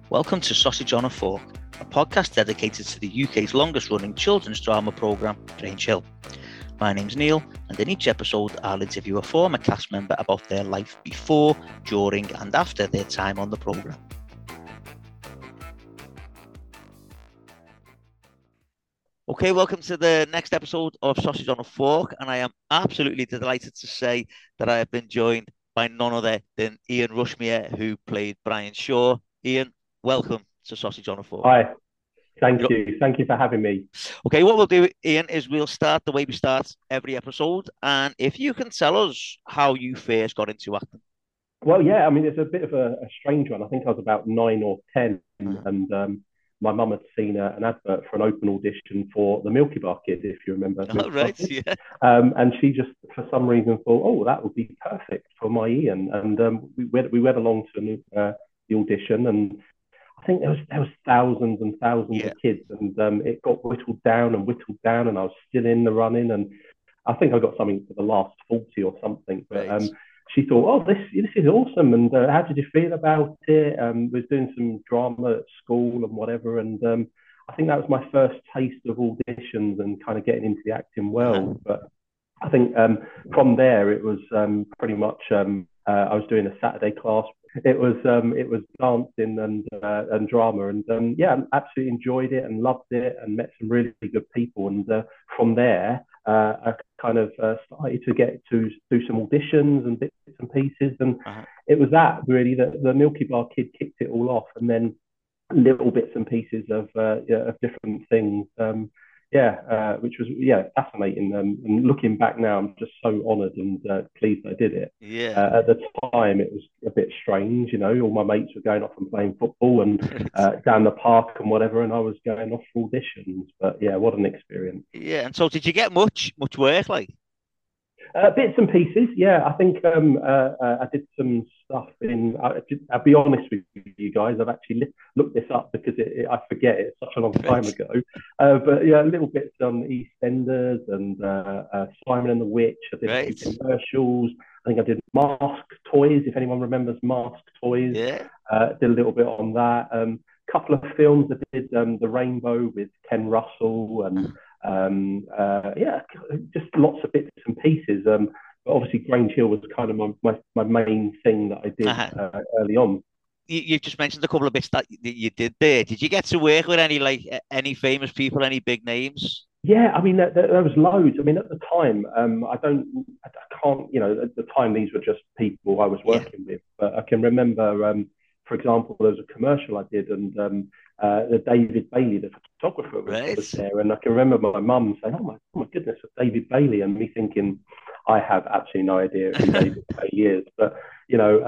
Welcome to Sausage on a Fork, a podcast dedicated to the UK's longest running children's drama programme, Grange Hill. My name's Neil, and in each episode I'll interview a former cast member about their life before, during and after their time on the programme. Okay, welcome to the next episode of Sausage on a Fork, and I am absolutely delighted to say that I have been joined by none other than Ian Rushmere, who played Brian Shaw. Ian, welcome to Sausage on a Fork. Hi, thank you. Thank you for having me. Okay, what we'll do, Ian, is we'll start the way we start every episode. And if you can tell us how you first got into acting. Well, yeah, I mean, it's a bit of a strange one. I think I was about 9 or 10, and my mum had seen an advert for an open audition for the Milky Bar Kid, if you remember. Oh, right, yeah. And she just, for some reason, thought, oh, that would be perfect for my Ian. And we went along to the audition, and I think there was thousands and thousands of kids, and it got whittled down, and I was still in the running, and I think I got something for the last 40 or something. But she thought, oh, this is awesome, and how did you feel about it? Was doing some drama at school and whatever, and I think that was my first taste of auditions and kind of getting into the acting world. But I think from there it was pretty much I was doing a Saturday class. It was dancing and drama, and yeah, absolutely enjoyed it and loved it, and met some really good people. And from there, I kind of started to get to do some auditions and bits and pieces, and it was that really that the Milky Bar Kid kicked it all off, and then little bits and pieces of different things. Which was fascinating. And looking back now, I'm just so honoured and pleased I did it. Yeah. At the time, it was a bit strange, you know. All my mates were going off and playing football and down the park and whatever, and I was going off for auditions. But yeah, what an experience. Yeah. And so, did you get much work like? Bits and pieces, yeah. I think I did some stuff in. I'll be honest with you guys. I've actually looked this up because I forget it's such a long time ago. But yeah, little bits on EastEnders and Simon and the Witch. I did a few commercials. I think I did Mask Toys. If anyone remembers Mask Toys, yeah. Did a little bit on that. Couple of films. I did The Rainbow with Ken Russell and. Just lots of bits and pieces. But obviously, Grange Hill was kind of my main thing that I did early on. You just mentioned a couple of bits that you did there. Did you get to work with any famous people, any big names? Yeah, I mean there was loads. I mean at the time, I can't. You know, at the time these were just people I was working with. But I can remember, for example, there was a commercial I did, and the David Bailey, the photographer, was there, and I can remember my mum saying, "Oh my goodness, David Bailey," and me thinking, I have absolutely no idea who David Bailey is, but you know,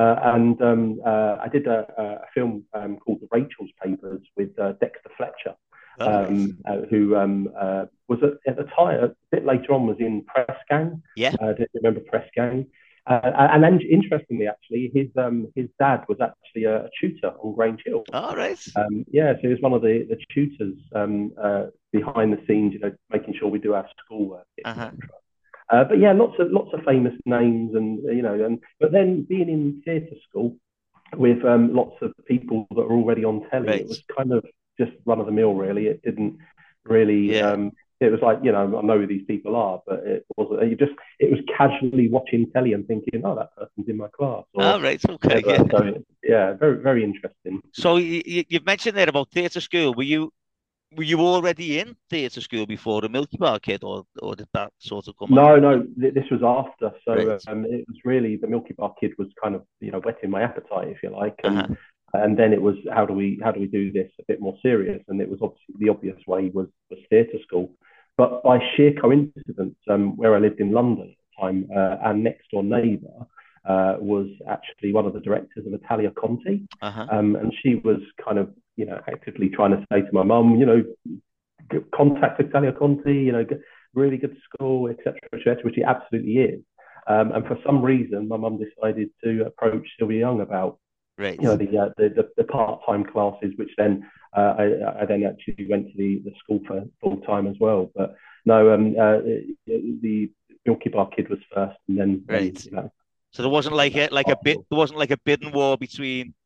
I did a film called The Rachel's Papers with Dexter Fletcher, who was at the time, a bit later on, was in Press Gang. Yeah, do you remember Press Gang? And then, interestingly, actually, his dad was actually a tutor on Grange Hill. Oh, right. So he was one of the tutors behind the scenes, you know, making sure we do our schoolwork, etc. But yeah, lots of famous names, and you know, but then being in theatre school with lots of people that are already on telly, it was kind of just run of the mill, really. It didn't really. It was like, you know, I know who these people are, but it wasn't. It was casually watching telly and thinking, oh, that person's in my class. Right, okay. Yeah. So, yeah, very, very interesting. So you've mentioned there about theatre school. Were you already in theatre school before the Milky Bar Kid, or did that sort of come? No, this was after. So it was really the Milky Bar Kid was kind of, you know, whetting my appetite, if you like, and then it was how do we do this a bit more serious? And it was obviously the obvious way was theatre school. But by sheer coincidence, where I lived in London at the time, our next door neighbour was actually one of the directors of Italia Conti, and she was kind of, you know, actively trying to say to my mum, you know, contact Italia Conti, you know, really good school, etc., which it absolutely is. And for some reason, my mum decided to approach Sylvia Young about, you know, the part-time classes, which then I then actually went to the school for full time as well. But no, the Milky Bar Kid was first, and then you know. So there wasn't like a bidding war between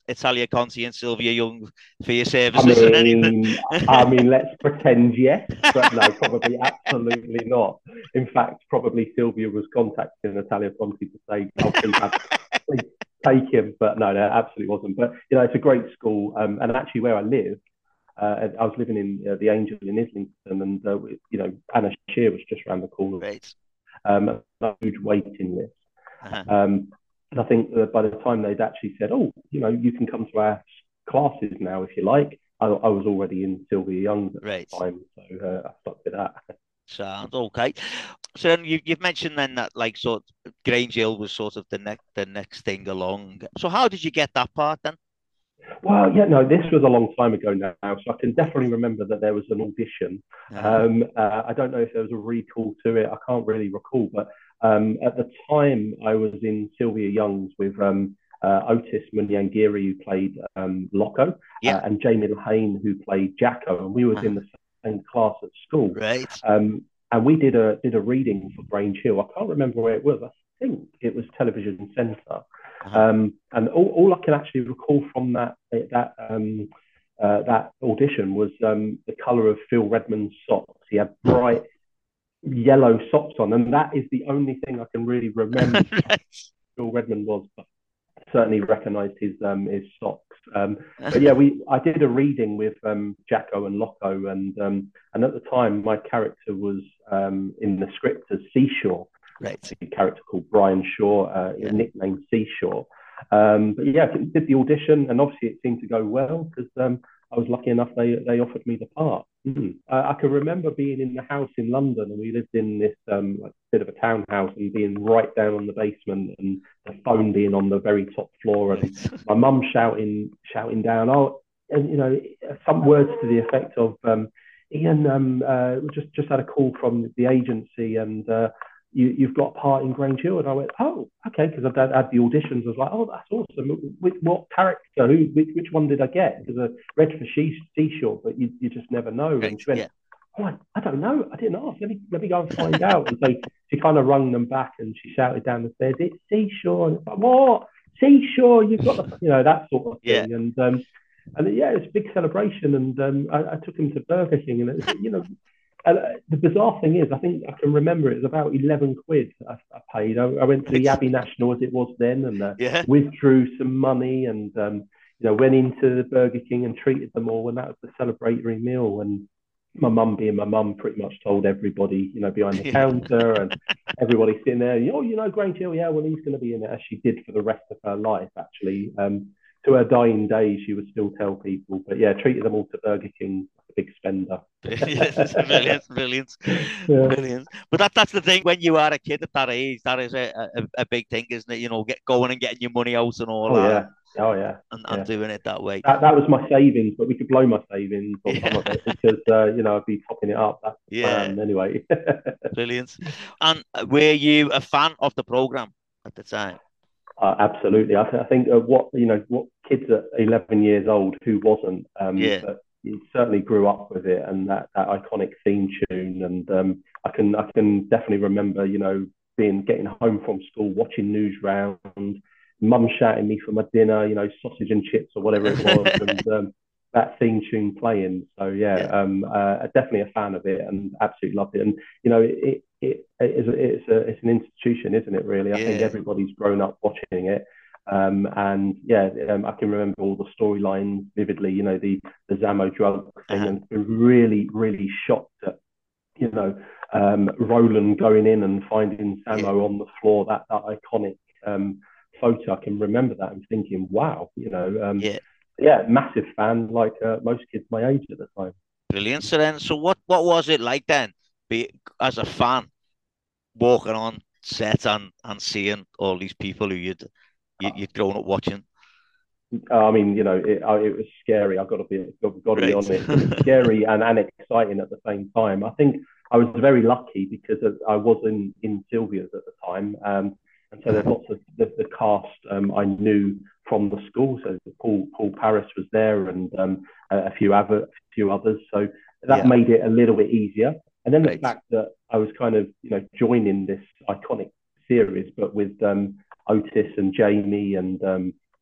Italia Conti and Sylvia Young for your services and anything? Let's pretend yes, but no, probably absolutely not. In fact, probably Sylvia was contacting Natalia Conti to say, "Oh, please take him," but no, absolutely wasn't. But it's a great school, and actually where I live. I was living in the Angel in Islington, and Anna Shear was just around the corner. Right. A huge waiting list. And I think that by the time they'd actually said, "Oh, you can come to our classes now if you like," I was already in Sylvia Young at the time, so I stuck with that. Sounds okay. So then you've mentioned then that like sort of Grange Hill was sort of the next thing along. So how did you get that part then? Well, yeah, no, this was a long time ago now, so I can definitely remember that there was an audition. I don't know if there was a recall to it. I can't really recall, but at the time I was in Sylvia Young's with Otis Munyangiri, who played Loco, and Jamie Lahane, who played Jacko, and we were in the same class at school. Right. And we did a reading for Grange Hill. I can't remember where it was. I think it was Television Centre. And all I can actually recall from that audition was the colour of Phil Redmond's socks. He had bright yellow socks on, and that is the only thing I can really remember. Phil Redmond was, but I certainly recognised his socks. But yeah, I did a reading with Jacko and Loco, and at the time my character was in the script as Seashore. Right. A character called Brian Shaw, nicknamed Seashore. But yeah, I did the audition, and obviously it seemed to go well because I was lucky enough they offered me the part. I can remember being in the house in London, and we lived in this like bit of a townhouse, and being right down on the basement, and the phone being on the very top floor, and my mum shouting down, "Oh," and some words to the effect of, "Ian, just had a call from the agency, and you've got a part in Grange Hill." And I went, "Oh, okay," because I'd had the auditions. I was like, "Oh, that's awesome. What character? Which one did I get?" Because I read for Seashore, but you just never know. Right. And she went, "Oh, I don't know. I didn't ask. Let me go and find out." And so she kind of rung them back, and she shouted down the stairs, "It's Seashore." And it's like, "What? Seashore? You've got the that sort of thing." And yeah, it's a big celebration. And I took him to Burger King, and and the bizarre thing is, I think I can remember it was about 11 quid I paid. I went to the Abbey National as it was then, and withdrew some money, and went into the Burger King and treated them all, and that was the celebratory meal. And my mum, being my mum, pretty much told everybody, behind the counter, and everybody sitting there, Grange Hill, yeah, well, he's going to be in it, as she did for the rest of her life, actually. To her dying days, she would still tell people, but yeah, treated them all to Burger King. Big spender. Brilliant. But that's the thing. When you are a kid at that age, that is a big thing, isn't it? Get going and getting your money out and all that. Yeah. And doing it that way. That was my savings, but we could blow my savings on some of it because I'd be topping it up. That's the plan anyway. Brilliant. And were you a fan of the program at the time? Absolutely. I think what kids at 11 years old, who wasn't, but you certainly grew up with it, and that iconic theme tune. And I can definitely remember, getting home from school, watching Newsround, mum shouting me for my dinner, sausage and chips or whatever it was, and that theme tune playing. So definitely a fan of it, and absolutely loved it. And it's an institution, isn't it? Really, I think everybody's grown up watching it. I can remember all the storylines vividly. The Zamo drug thing, and been really, really shocked at Roland going in and finding Samo on the floor. That iconic photo. I can remember that and thinking, wow, massive fan, like most kids my age at the time. Brilliant. So what was it like then, as a fan, walking on set and seeing all these people who you'd grown up watching? I mean, it was scary. I've got to be honest. It was scary and exciting at the same time. I think I was very lucky because I was in Sylvia's at the time, and so there's lots of the cast I knew from the school. So Paul Paris was there, and a few others. So that made it a little bit easier. And then the fact that I was kind of joining this iconic series, but with Otis and Jamie and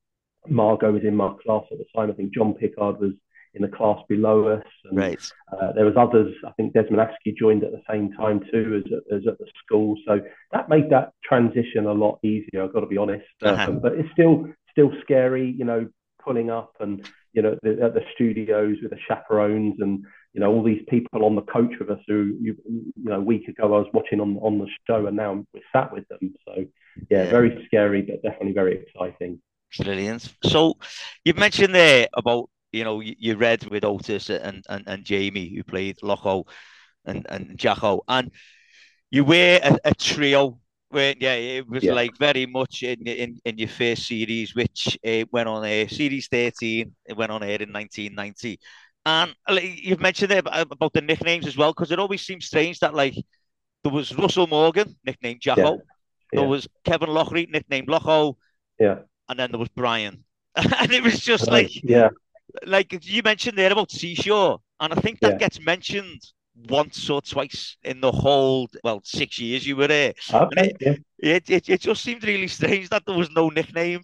Margot was in my class at the time. I think John Pickard was in the class below us, and Right. there was others. I think Desmond Askey joined at the same time too as at the school. So that made that transition a lot easier. I've got to be honest, but it's still scary, pulling up and at the studios with the chaperones and all these people on the coach with us who a week ago I was watching on the show, and now we're sat with them. So yeah, very scary, but definitely very exciting. Brilliant. So you've mentioned there about you read with Otis and Jamie, who played Loco and Jacko, and you were a trio. Where it was like very much in your first series, which went on air, series 13. It went on air in 1990, and you've mentioned there about the nicknames as well, because it always seems strange that there was Russell Morgan, nicknamed Jacko, there was Kevin Lockery, nicknamed Loco, and then there was Brian, and it was just like you mentioned there about Seashore, and I think that gets mentioned once or twice in the whole 6 years you were there. Okay, it just seemed really strange that there was no nickname.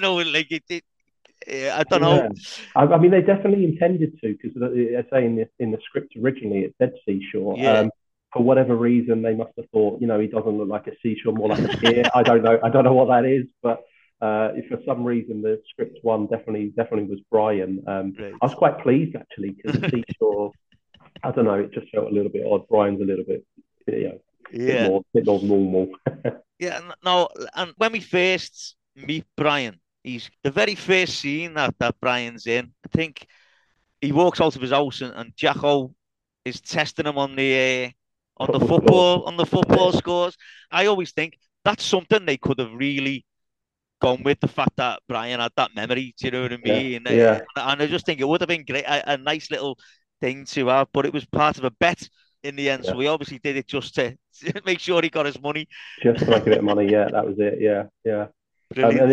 I don't know. I mean, they definitely intended to, because I say in the script originally it said Seashore. For whatever reason, they must have thought, he doesn't look like a seashore, more like a pier. I don't know what that is, but if for some reason the script one definitely was Brian. I was quite pleased actually, because Seashore, I don't know, it just felt a little bit odd. Brian's a little bit, bit more normal. No, and when we first meet Brian, he's the very first scene that Brian's in. I think he walks out of his house and Jacko is testing him on the football scores. I always think that's something they could have really gone with, the fact that Brian had that memory. Do you know what I mean? And I just think it would have been great, a nice little thing to have, but it was part of a bet in the end. So we obviously did it just to make sure he got his money. Just to make a bit of money, that was it. Yeah. And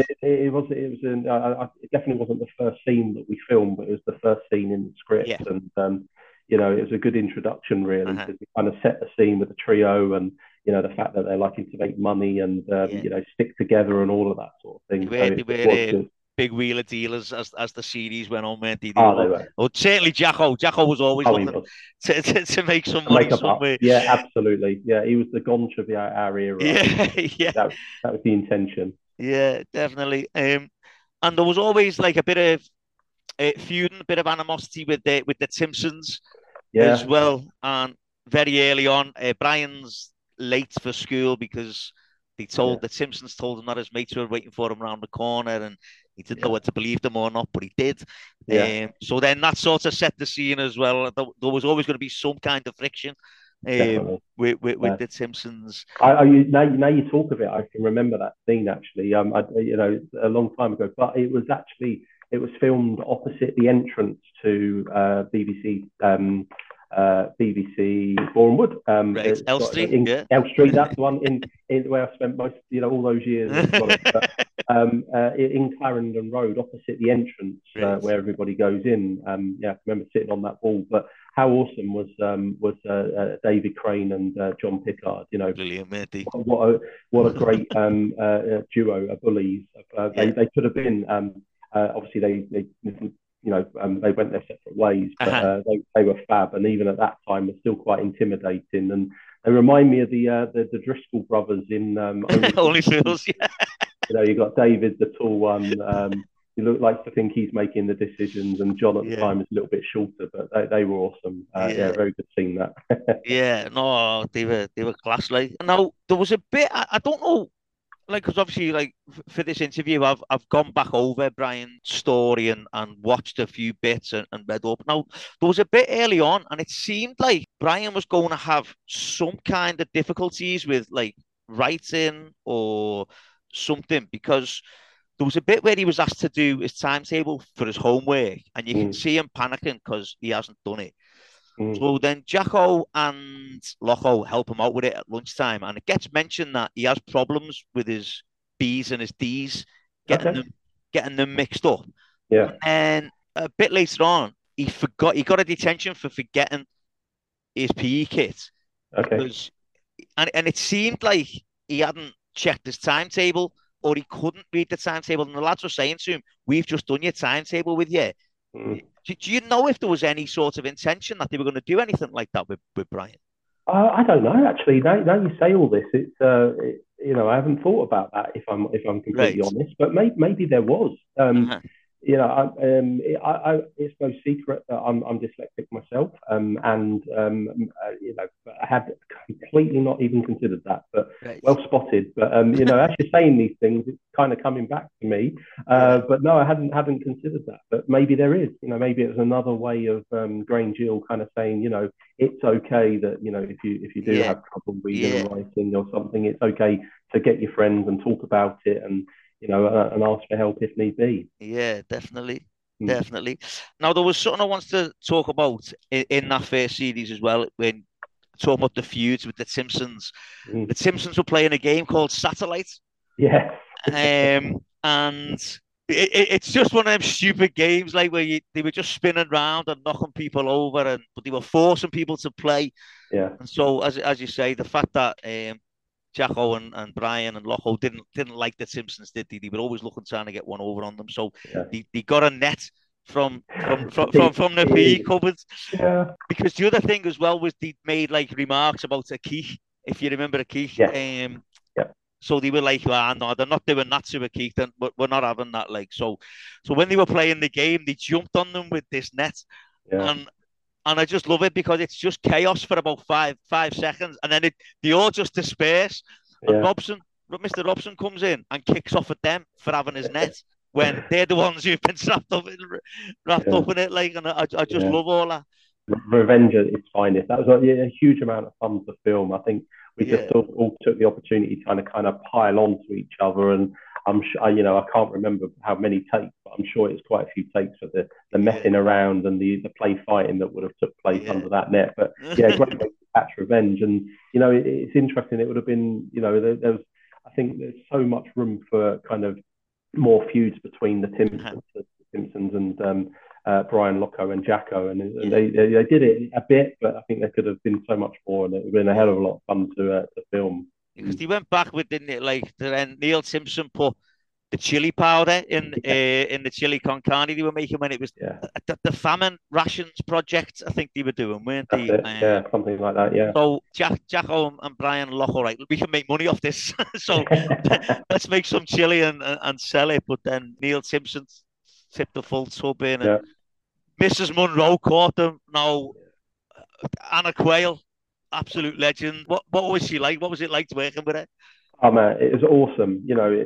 it definitely wasn't the first scene that we filmed, but it was the first scene in the script, and it was a good introduction really, because we kind of set the scene with the trio, and the fact that they're liking to make money and stick together and all of that sort of thing. They were big wheeler dealers as the series went on, weren't they? They were. Well, certainly Jacko was always looking to make some money somewhere. Yeah, absolutely. Yeah, he was the Gonch of our era. That was the intention. Yeah, definitely. And there was always like a bit of feuding, a bit of animosity with the Timpsons as well. And very early on, Brian's late for school because the Timpsons told him that his mates were waiting for him around the corner, and he didn't know whether to believe them or not, but he did. So then that sort of set the scene as well. There was always going to be some kind of friction with the Timpsons. Now you talk of it, I can remember that scene actually. A long time ago, but it was filmed opposite the entrance to BBC Bournemouth. L Street, L Street, that's the one in where I spent most, all those years. In Clarendon Road, opposite the entrance where everybody goes in. I remember sitting on that wall. But how awesome was David Crane and John Pickard? Brilliant, mate. What a great duo of bullies. They could have been. Obviously, they went their separate ways, but they were fab, and even at that time, were still quite intimidating. And they remind me of the Driscoll brothers in Only Fools. You got David, the tall one. He looked like to think he's making the decisions, and John at the time is a little bit shorter, but they were awesome. Very good seeing that. They were class. Now there was a bit. I don't know. Because obviously, for this interview, I've gone back over Brian's story and watched a few bits and read up. Now, there was a bit early on, and it seemed like Brian was going to have some kind of difficulties with writing or something, because there was a bit where he was asked to do his timetable for his homework, and you can see him panicking because he hasn't done it. So then Jacko and Loco help him out with it at lunchtime, and it gets mentioned that he has problems with his B's and his D's, getting them mixed up. And a bit later on, he got a detention for forgetting his PE kit. And it seemed like he hadn't checked his timetable or he couldn't read the timetable. And the lads were saying to him, "We've just done your timetable with you." Mm. Do you know if there was any sort of intention that they were going to do anything like that with Brian? I don't know actually. Now you say all this, I haven't thought about that if I'm completely Right. honest. But maybe there was. Uh-huh. It's no secret that I'm dyslexic myself, and I had completely not even considered that, but Right. well spotted. But as you're saying these things, it's kind of coming back to me. Yeah. But no, I hadn't considered that. But maybe there is. Maybe it's another way of Grange Hill kind of saying, it's okay that if you do Yeah. have trouble reading Yeah. and writing or something, it's okay to get your friends and talk about it and ask for help if need be. Yeah, definitely. Mm. Definitely. Now, there was something I wanted to talk about in that first series as well, when talking about the feuds with the Simpsons. Mm. The Simpsons were playing a game called Satellite. Yeah. And it's just one of them stupid games, like where they were just spinning around and knocking people over, but they were forcing people to play. Yeah. And so, as you say, the fact that Jacko and Brian and Loco didn't like the Simpsons, did they? They were always looking, trying to get one over on them. So Yeah. they got a net from the PE cupboards. Yeah. Because the other thing as well was they made like remarks about Keith, if you remember Keith. Yeah. So they were like, "Ah, no, they're not doing that to a Keith, and we're not having that." Like, so when they were playing the game, they jumped on them with this net, Yeah. and I just love it because it's just chaos for about five seconds, and then they all just disperse. And Yeah. Mr. Robson comes in and kicks off at them for having his net when they're the ones who've been wrapped up in it. Like, and I just love all that. Revenge at its finest. That was a huge amount of fun to film. I think we just all took the opportunity to kind of pile on to each other, and I'm sure I can't remember how many takes, but I'm sure it's quite a few takes for the messing around and the play fighting that would have took place under that net. But great way to catch revenge. And it's interesting. It would have been there was, I think there's so much room for kind of more feuds between the Simpsons and Brian, Loco, and Jacko, and they did it a bit, but I think there could have been so much more, and it would have been a hell of a lot of fun to film. Because they went back with, didn't it? Like then Neil Simpson put the chili powder in the chili con carne they were making when it was the famine rations project. I think they were doing, weren't they? Something like that. Yeah. So Jacko and Brian Loco, right? We can make money off this, so let's make some chili and sell it. But then Neil Simpson tipped the full tub in, and Mrs. Monroe caught them. Now Anna Quayle, absolute legend. What was she like? What was it like working with her? Oh man, it was awesome.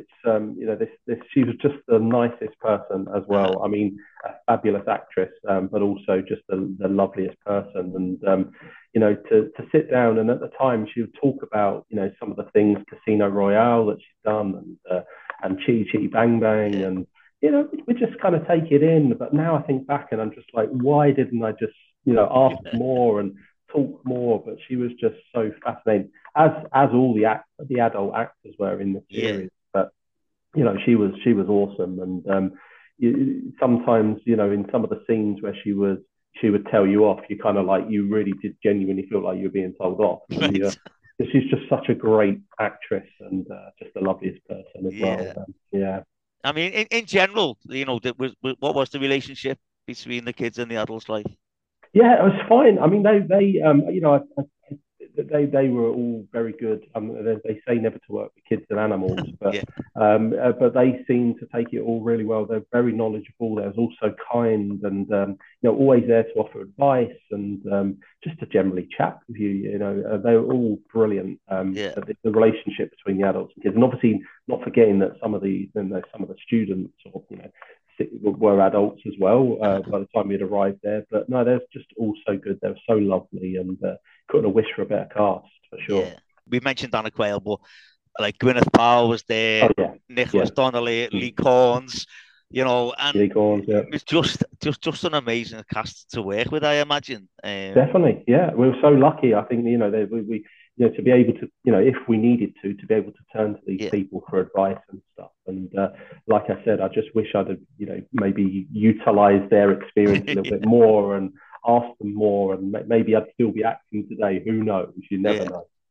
This she was just the nicest person as well. I mean, a fabulous actress, but also just the loveliest person. And to sit down, and at the time she would talk about some of the things, Casino Royale that she's done, and Chitty Chitty Bang Bang, and we just kind of take it in. But now I think back and I'm just like, why didn't I just ask more and talk more? But she was just so fascinating, as all the adult actors were in the series. But she was awesome. And sometimes in some of the scenes where she would tell you off, you kind of like, you really did genuinely feel like you were being told off. Right. She's just such a great actress and just the loveliest person as well. I mean, in general, what was the relationship between the kids and the adults like? Yeah, it was fine. I mean, they were all very good. They say never to work with kids and animals, but they seemed to take it all really well. They're very knowledgeable. They're also kind and always there to offer advice and just to generally chat with you. They were all brilliant. The relationship between the adults and kids, and obviously not forgetting that some of the students were adults as well by the time we'd arrived there. But no, they're just all so good. They were so lovely, and couldn't have wished for a better cast for sure. Yeah. We mentioned Anna Quayle, but like Gwyneth Paltrow was there, Nicholas Donnelly, Lee Corns, and Lee Corns, it was just an amazing cast to work with, I imagine. Definitely, yeah. We were so lucky. I think we to be able to if we needed to be able to turn to these people for advice and stuff. And like I said, I just wish I'd have maybe utilised their experience a little bit more and asked them more, and maybe I'd still be acting today. Who knows? You never know.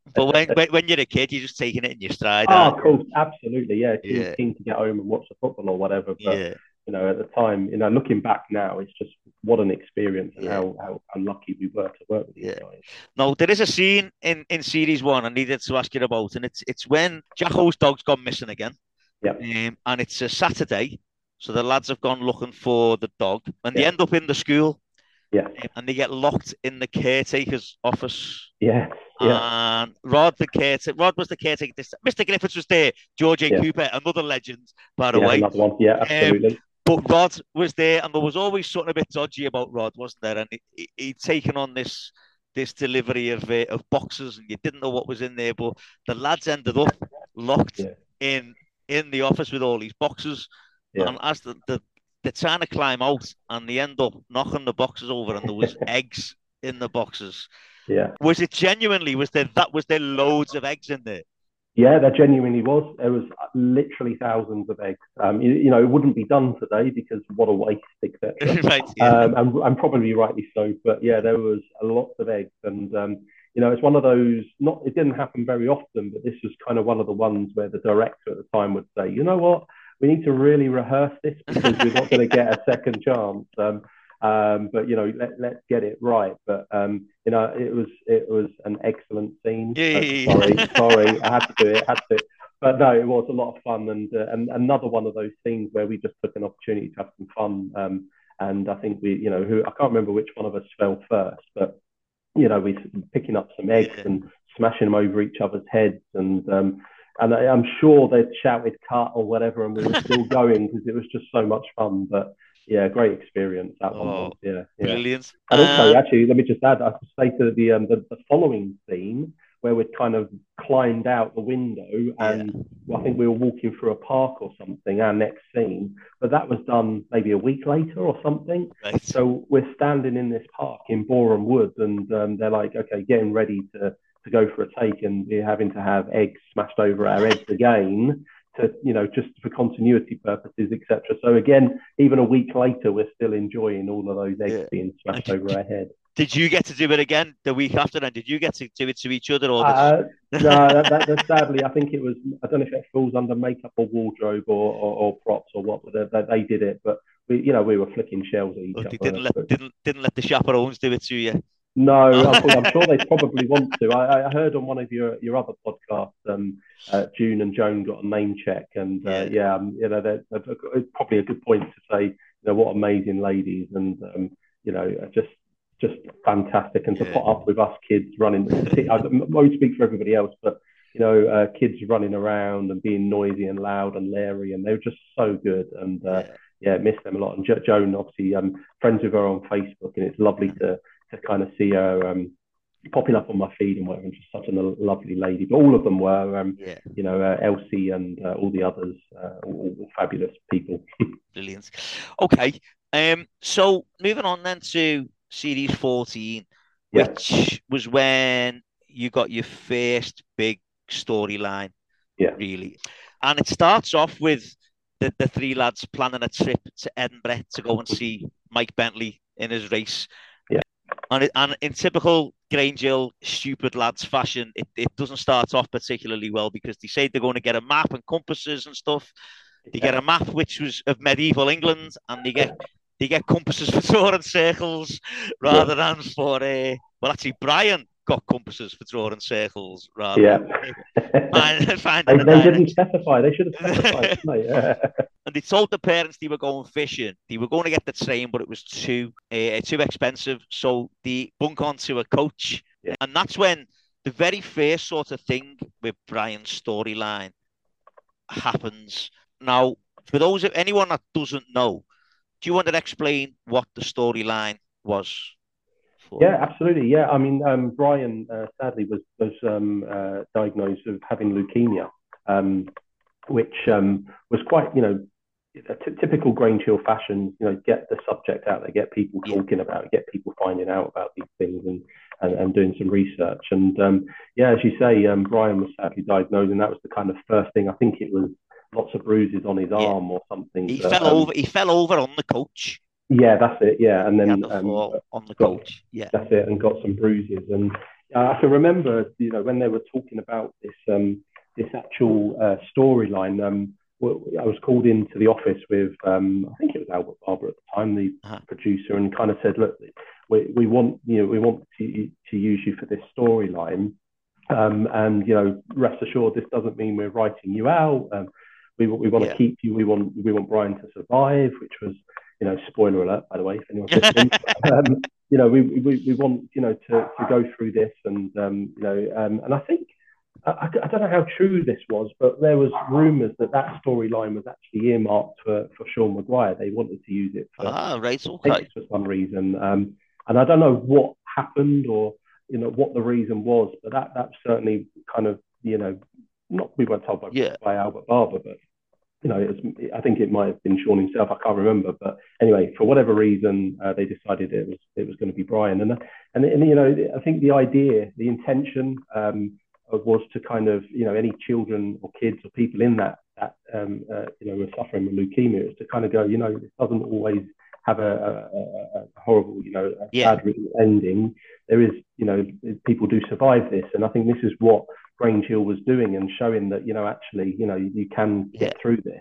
But when you're a kid, you're just taking it in your stride. Oh, of course, absolutely, yeah. Yeah. Keen to get home and watch the football or whatever. But Yeah. at the time, looking back now, it's just what an experience and Yeah. how unlucky we were to work with these Yeah. guys. Now there is a scene in series one I needed to ask you about, and it's when Jacko's dog's gone missing again. Yeah. And it's a Saturday, so the lads have gone looking for the dog, and they Yeah. end up in the school. Yeah. And they get locked in the caretaker's office. Yeah. Yeah. And Rod was the caretaker. Mr. Griffiths was there. George A. Yeah. Cooper, another legend, by the Yeah, way. another one. Yeah, absolutely. But Rod was there, and there was always something a bit dodgy about Rod, wasn't there? And he'd taken on this delivery of boxes, and you didn't know what was in there. But the lads ended up locked Yeah. in the office with all these boxes. Yeah. And as they're trying to climb out, and they end up knocking the boxes over, and there was eggs in the boxes. Yeah. Was there loads of eggs in there? Yeah, there genuinely was. There was literally thousands of eggs. It wouldn't be done today because what a waste, etc. Right. Yeah. And probably rightly so. But yeah, there was a lot of eggs, and it's one of those. It didn't happen very often, but this was kind of one of the ones where the director at the time would say, "You know what? We need to really rehearse this because we're not going to get a second chance." But let's get it right. But it was an excellent scene. Sorry, I had to do it. But no, it was a lot of fun, and another one of those scenes where we just took an opportunity to have some fun. And I think I can't remember which one of us fell first, but we picking up some eggs and smashing them over each other's heads, and I'm sure they'd shouted cut or whatever, and we were still going because it was just so much fun. But yeah, great experience that one was. Yeah. Brilliant. And also, actually, let me just add, I have to say to the following scene where we'd kind of climbed out the window, and I think we were walking through a park or something, our next scene, but that was done maybe a week later or something. Right. So we're standing in this park in Boreham Wood, and they're like, okay, getting ready to go for a take, and we're having to have eggs smashed over our heads again to, just for continuity purposes, etc. So again, even a week later, we're still enjoying all of those eggs being smashed over our head. Did you get to do it again the week after? And did you get to do it to each other? Or no, that sadly, I think it was. I don't know if it falls under makeup or wardrobe or props or what. They did it, but we were flicking shells at each other. Didn't let the chaperones do it to you. No, I'm sure they probably want to. I heard on one of your other podcasts, June and Joan got a name check, and they're probably a good point to say, what amazing ladies, and just fantastic, and to put up with us kids running. I won't speak for everybody else, but kids running around and being noisy and loud and leery, and they were just so good, and miss them a lot. And Joan, obviously, friends with her on Facebook, and it's lovely to kind of see her popping up on my feed and whatever, and just such a lovely lady. But all of them were, Elsie and all the others, all fabulous people. Brilliant. Okay, so moving on then to Series 14, which was when you got your first big storyline, really. And it starts off with the three lads planning a trip to Edinburgh to go and see Mike Bentley in his race. And in typical Grange Hill stupid lads fashion, it doesn't start off particularly well, because they say they're going to get a map and compasses and stuff. They get a map which was of medieval England, and they get compasses for drawing circles rather than for actually Brian got compasses for drawing circles rather than finding they didn't specify. They should have specified. And they told the parents they were going fishing. They were going to get the train, but it was too expensive. So they bunk onto a coach. And that's when the very first sort of thing with Brian's storyline happens. Now, for anyone that doesn't know, do you want to explain what the storyline was? Yeah, absolutely. Yeah, I mean, Brian sadly was diagnosed with having leukemia, which was quite, typical Grange Hill fashion. Get the subject out there, get people talking about it, get people finding out about these things, and doing some research. And as you say, Brian was sadly diagnosed, and that was the kind of first thing. I think it was lots of bruises on his arm or something. He fell over on the coach. Yeah, that's it. Yeah, and then on the coach. Yeah, that's it, and got some bruises. And I can remember, when they were talking about this actual storyline. I was called into the office with, I think it was Albert Barber at the time, the producer, and kind of said, "Look, we want to use you for this storyline, and rest assured, this doesn't mean we're writing you out. We want to keep you. We want Brian to survive," which was, spoiler alert, by the way, if anyone's listening. We want to go through this, and and I think. I don't know how true this was, but there was rumours that storyline was actually earmarked for Sean Maguire. They wanted to use it for, for some reason. And I don't know what happened or, what the reason was, but that certainly kind of, not we weren't told by Albert Barber, but, I think it might have been Sean himself. I can't remember. But anyway, for whatever reason, they decided it was going to be Brian. And I think the idea, the intention, was to kind of, any children or kids or people in that were suffering with leukemia, is to kind of go, it doesn't always have a horrible, sad ending. There is, people do survive this. And I think this is what Grange Hill was doing, and showing that, actually, you can get through this.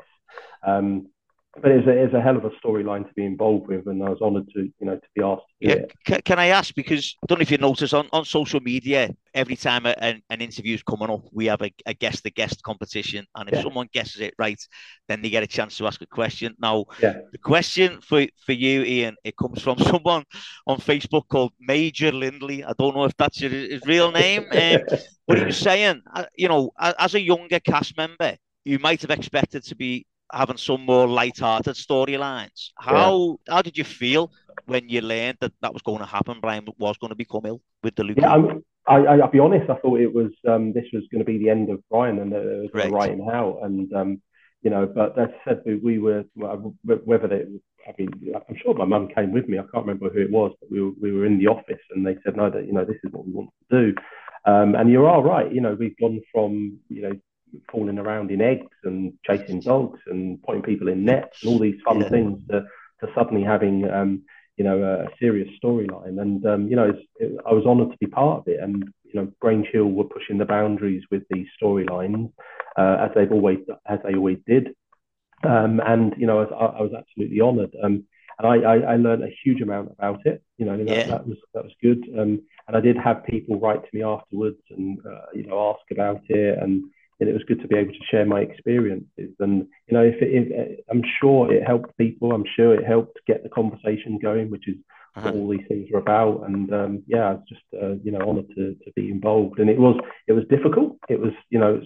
But it's a hell of a storyline to be involved with, and I was honoured to be asked to do it. Can I ask, because I don't know if you notice on social media, every time an interview is coming up, we have a guest competition, and if someone guesses it right, then they get a chance to ask a question. Now, the question for you, Ian, it comes from someone on Facebook called Major Lindley. I don't know if that's his real name, but he was saying, as a younger cast member, you might have expected to be having some more light-hearted storylines. How did you feel when you learned that was going to happen? Brian was going to become ill with the leukemia. I'll be honest. I thought it was this was going to be the end of Brian, and they were going to write him out. And but as I said, we were whether they. I mean, I'm sure my mum came with me. I can't remember who it was, but we were in the office, and they said, "No, that this is what we want to do." And you're all right. We've gone from falling around in eggs and chasing dogs and putting people in nets and all these fun things to suddenly having a serious storyline. And I was honoured to be part of it. And Grange Hill were pushing the boundaries with these storylines as they always did. And I was absolutely honoured. And I learned a huge amount about it. That was good. And I did have people write to me afterwards and ask about it, and it was good to be able to share my experiences. And I'm sure it helped people. I'm sure it helped get the conversation going, which is what all these things are about. And I was just honoured to be involved. And it was difficult. It was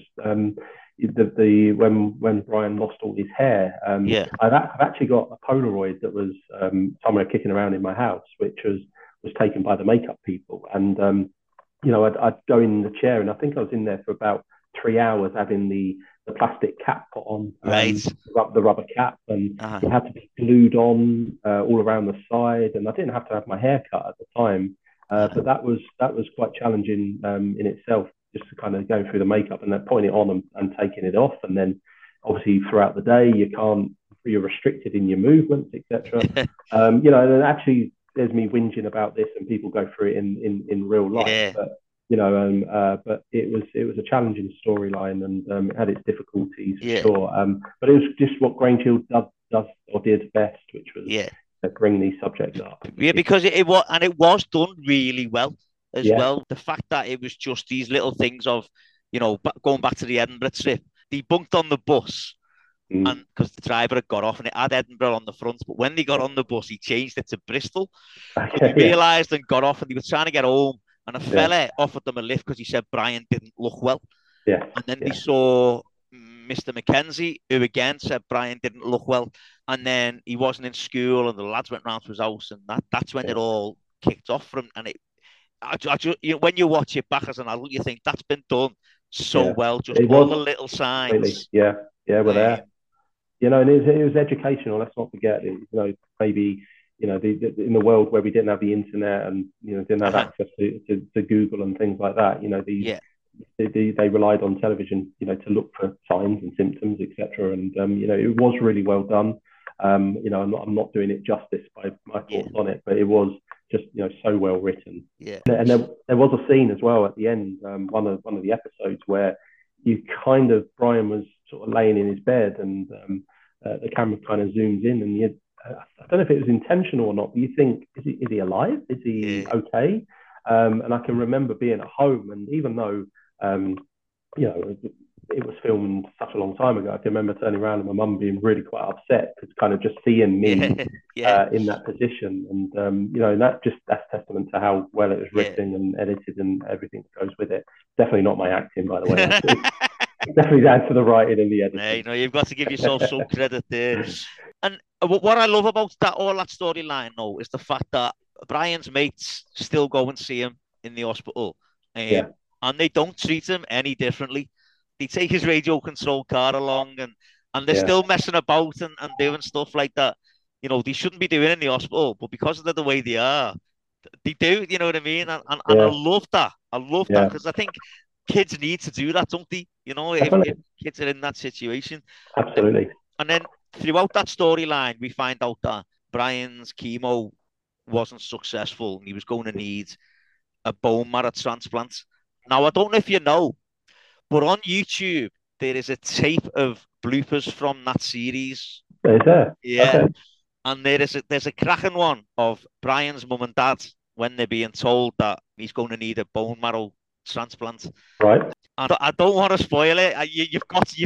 when Brian lost all his hair. I've actually got a Polaroid that was somewhere kicking around in my house, which was taken by the makeup people. And I'd go in the chair, and I think I was in there for about 3 hours having the plastic cap put on, the rubber cap, and it had to be glued on all around the side. And I didn't have to have my hair cut at the time, but that was quite challenging in itself, just to kind of go through the makeup and then putting it on and taking it off. And then obviously throughout the day you're restricted in your movements, etc. And then actually there's me whinging about this, and people go through it in real life. But it was a challenging storyline, and it had its difficulties for sure. But it was just what Grange Hill does or did best, which was bring these subjects up. Yeah, because it was done really well as well. The fact that it was just these little things of, going back to the Edinburgh trip, they bunked on the bus. And because the driver had got off and it had Edinburgh on the front, but when they got on the bus, he changed it to Bristol. They realised and got off, and they were trying to get home. And a fella offered them a lift because he said Brian didn't look well. And then they saw Mr. Mackenzie, who again said Brian didn't look well. And then he wasn't in school, and the lads went round to his house, and that's when it all kicked off from. And when you watch it back as an adult, you think that's been done so well. Just all the little signs. We're there. And it was educational. Let's not forget. Maybe. In the world where we didn't have the internet and didn't have access to Google and things like that, they relied on television, to look for signs and symptoms, etc. And it was really well done. I'm not doing it justice by my thoughts on it, but it was just so well written. Yeah. And there was a scene as well at the end, one of the episodes where Brian was sort of laying in his bed, and the camera kind of zooms in, and I don't know if it was intentional or not, but you think, is he alive? Is he okay? And I can remember being at home, and even though it was filmed such a long time ago, I can remember turning around and my mum being really quite upset because kind of just seeing me in that position, and that's testament to how well it was written and edited and everything that goes with it. Definitely not my acting, by the way. Definitely down to the writing and the editing. You've got to give yourself some credit there. And what I love about all that storyline, though, is the fact that Brian's mates still go and see him in the hospital, and they don't treat him any differently. They take his radio control car along, and they're still messing about and doing stuff like that. They shouldn't be doing in the hospital, but because of the way they are, they do. You know what I mean? And I love that. I love that because I think kids need to do that, don't they? If kids are in that situation. Absolutely. And then throughout that storyline, we find out that Brian's chemo wasn't successful and he was going to need a bone marrow transplant. Now, I don't know if you know, but on YouTube, there is a tape of bloopers from that series. Is there? Yeah. Okay. And there's a cracking one of Brian's mum and dad when they're being told that he's going to need a bone marrow transplant. Right. And I don't want to spoil it. You've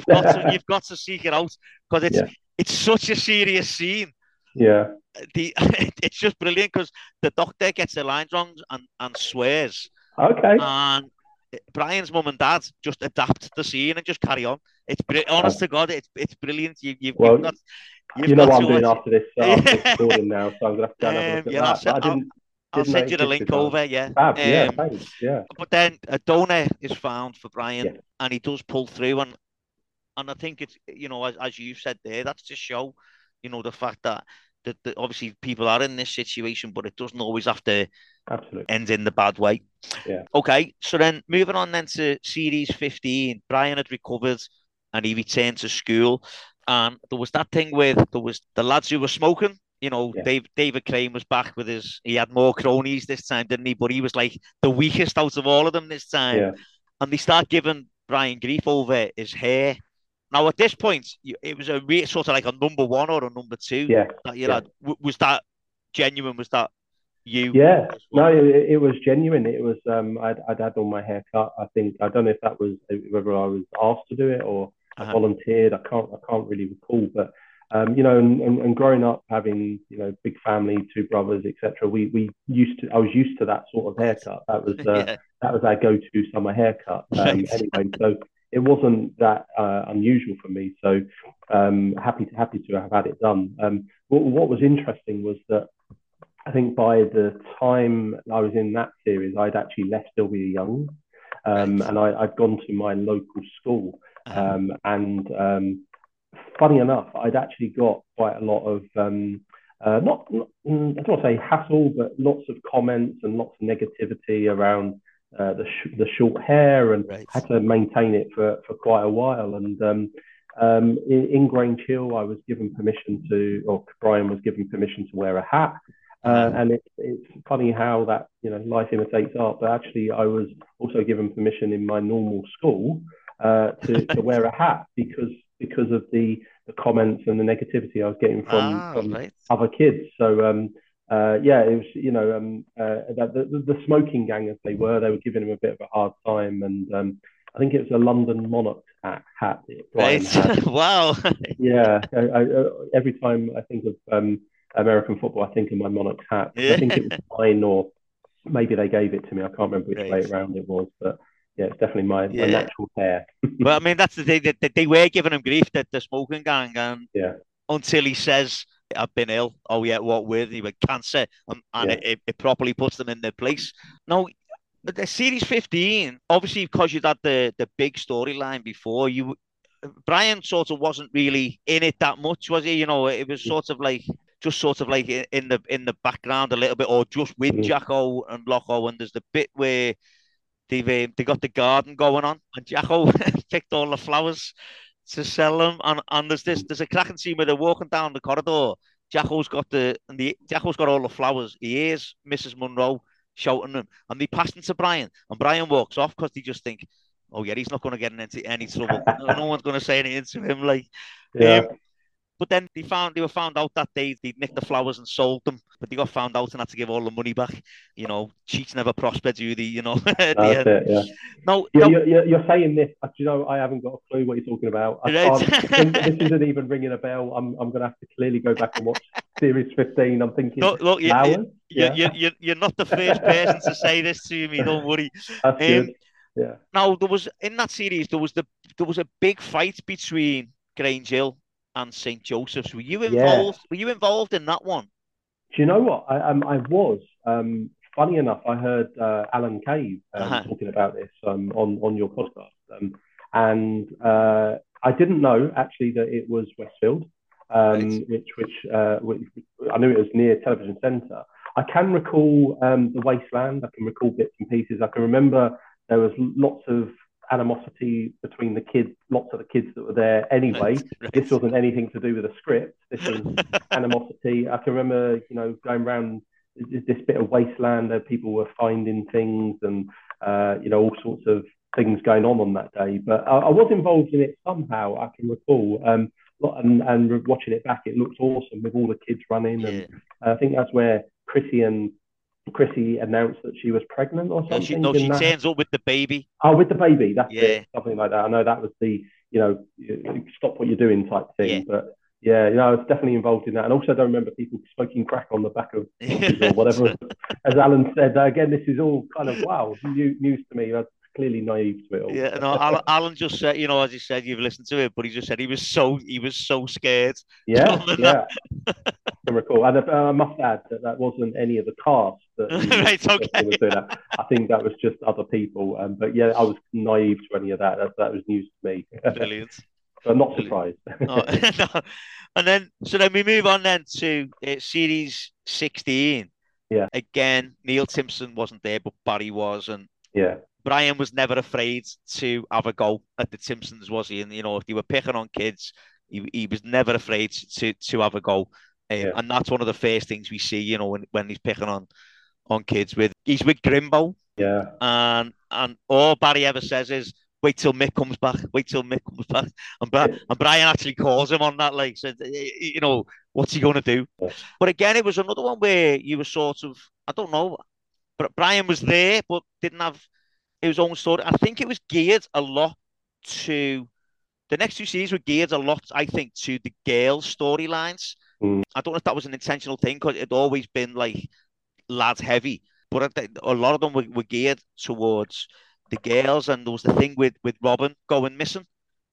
got to seek it out because it's such a serious scene. Yeah. It's just brilliant because the doctor gets the lines wrong and swears. Okay. And Brian's mum and dad just adapt the scene and just carry on. It's honest to God, it's brilliant. You've got what I'm doing after this recording now, so I'm gonna have to have a look at that. I'll send you the link over, thanks. Yeah. But then a donor is found for Brian, and he does pull through, and I think it's as you said there, that's to show the fact that obviously people are in this situation, but it doesn't always have to end in the bad way. Yeah. Okay, so then moving on then to series 15, Brian had recovered and he returned to school, and there was that thing where there was the lads who were smoking. David Crane was back with he had more cronies this time, didn't he? But he was like the weakest out of all of them this time. Yeah. And they start giving Brian grief over his hair. Now, at this point, it was a sort of like a number one or a number two. That you had. Was that genuine? Was that you? Yeah. No, it was genuine. It was, I'd had all my hair cut. I think, I don't know if that was whether I was asked to do it or I volunteered. I can't really recall, but and growing up having big family, 2 brothers, etc. I was used to that sort of haircut. That was that was our go-to summer haircut. Anyway, so it wasn't that unusual for me. So happy to have had it done. What was interesting was that I think by the time I was in that series, I'd actually left Sylvia Young, and I'd gone to my local school, and funny enough, I'd actually got quite a lot of I don't want to say hassle, but lots of comments and lots of negativity around the short hair, and had to maintain it for quite a while. And in Grange Hill, I was given permission Brian was given permission to wear a hat. And it's funny how that life imitates art, but actually I was also given permission in my normal school to wear a hat because of the comments and the negativity I was getting from other kids. So it was the smoking gang, as they were giving him a bit of a hard time, and I think it was a London Monarchs hat that Brian had. Wow. Yeah, every time I think of American football, I think of my Monarchs hat. I think it was mine, or maybe they gave it to me. I can't remember which way around it was, but yeah, it's definitely my natural hair. Well, I mean, that's the thing, that they were giving him grief, that the smoking gang, until he says, I've been ill. Oh yeah, what with? He went cancer, and it properly puts them in their place. Now, the series 15, obviously, because you'd had the big storyline before, Brian sort of wasn't really in it that much, was he? It was sort of like in the background a little bit, or just with Jacko and Loco. And there's the bit where they got the garden going on, and Jacko picked all the flowers to sell them. And there's a cracking scene where they're walking down the corridor. Jacko's got all the flowers. He hears Mrs. Monroe shouting them, and they pass them to Brian, and Brian walks off because they just think, oh yeah, he's not going to get into any trouble. No one's going to say anything to him. Yeah. But then they were found out that they'd nicked the flowers and sold them, but they got found out and had to give all the money back. Cheats never prosper, do they? At the That's end. it. Yeah. No, you're saying this. I haven't got a clue what you're talking about. I can't. This isn't even ringing a bell. I'm going to have to clearly go back and watch series 15. I'm thinking, look, flowers. You're not the first person to say this to me. Don't worry. That's good. Yeah. Now in that series there was a big fight between Grange Hill and St. Joseph's. Were you involved? Yeah. Were you involved in that one? Do you know what? I was. Funny enough, I heard Alan Cave talking about this on your podcast, and I didn't know actually that it was Westfield, which I knew it was near Television Centre. I can recall the Wasteland. I can recall bits and pieces. I can remember there was lots of animosity between the kids, lots of the kids that were there anyway. Right. This wasn't anything to do with the script. This was animosity. I can remember, going around this bit of Wasteland that people were finding things and, all sorts of things going on that day. But I was involved in it somehow, I can recall. And watching it back, it looks awesome with all the kids running. Yeah. And I think that's where Chrissy announced that she was pregnant or something. She turns up with the baby. Oh, with the baby. That's it. Something like that. I know that was the, stop what you're doing type thing. Yeah. But yeah, I was definitely involved in that. And also I don't remember people smoking crack on the back of or whatever. As Alan said, again, this is all kind of, news to me. That's clearly naive to it all. Yeah, no, Alan just said, as he said, you've listened to it, but he just said he was so scared. Yeah, yeah. I can recall. And I must add that wasn't any of the cast that right, okay. Was doing that. I think that was just other people. But yeah, I was naive to any of that. That was news to me. Brilliant. So I'm not surprised. No. And then we move on then to series 16. Yeah. Again, Neil Timpson wasn't there, but Barry was, and yeah. Brian was never afraid to have a go at the Timpsons, was he? And if they were picking on kids, he was never afraid to have a go. And that's one of the first things we see, when he's picking on kids. He's with Grimbo. Yeah. And all Barry ever says is, wait till Mick comes back. Wait till Mick comes back. And Brian actually calls him on that, said, what's he going to do? Yeah. But again, it was another one where you were sort of, I don't know, but Brian was there, but didn't have his own story. I think it was geared a lot to, the next two series were geared a lot, I think, to the girls' storylines. I don't know if that was an intentional thing, because it'd always been lads heavy, but a lot of them were geared towards the girls, and there was the thing with Robin going missing.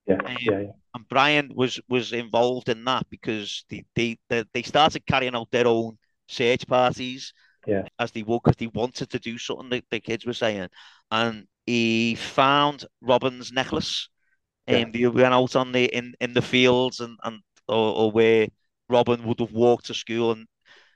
And Brian was involved in that because they started carrying out their own search parties. Yeah. As they would, because they wanted to do something, the kids were saying. And he found Robin's necklace. And they went out on in the fields or where Robin would have walked to school, and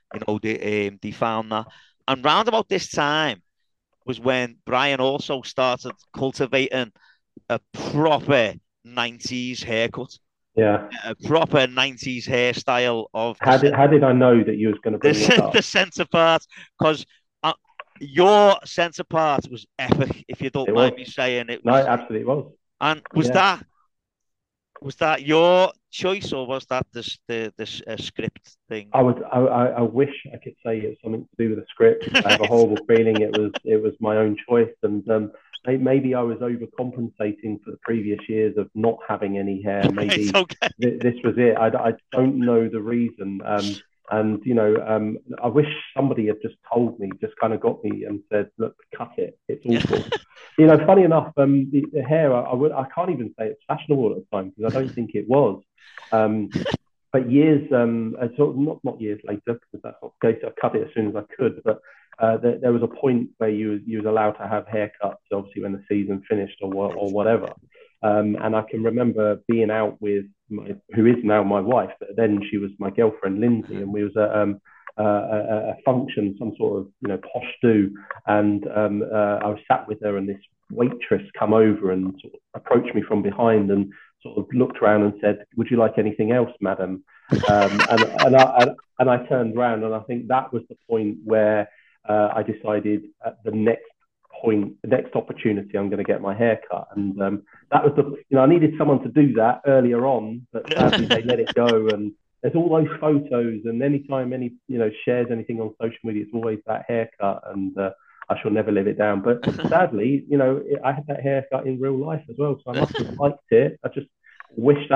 they found that. And round about this time was when Brian also started cultivating a proper 90s haircut. Yeah. A proper 90s hairstyle of... How did I know that you was going to bring this up? The centre part, because your centre part was epic, if you don't mind me saying. It was, no, it absolutely was. And was that your choice, or was that the script thing? I wish I could say it was something to do with the script. I have a horrible feeling it was my own choice, and maybe I was overcompensating for the previous years of not having any hair. Maybe okay. This was it. I don't know the reason. And I wish somebody had just told me, just kind of got me and said, "Look, cut it. It's awful." Funny enough, the hair, I can't even say it's fashionable at the time, because I don't think it was. But years, not years later, because that's not the case. I cut it as soon as I could. But there was a point where you was allowed to have haircuts, obviously when the season finished or whatever. And I can remember being out with who is now my wife, but then she was my girlfriend, Lindsay, and we was at a function, some sort of posh do, and I was sat with her, and this waitress come over and sort of approached me from behind and sort of looked around and said, "Would you like anything else, madam?" And I turned around, and I think that was the point where I decided at the next opportunity, I'm going to get my hair cut. And that was I needed someone to do that earlier on, but sadly they let it go. And there's all those photos, and anytime shares anything on social media, it's always that haircut, and I shall never live it down. But sadly, I had that haircut in real life as well, so I must have liked it. I just wish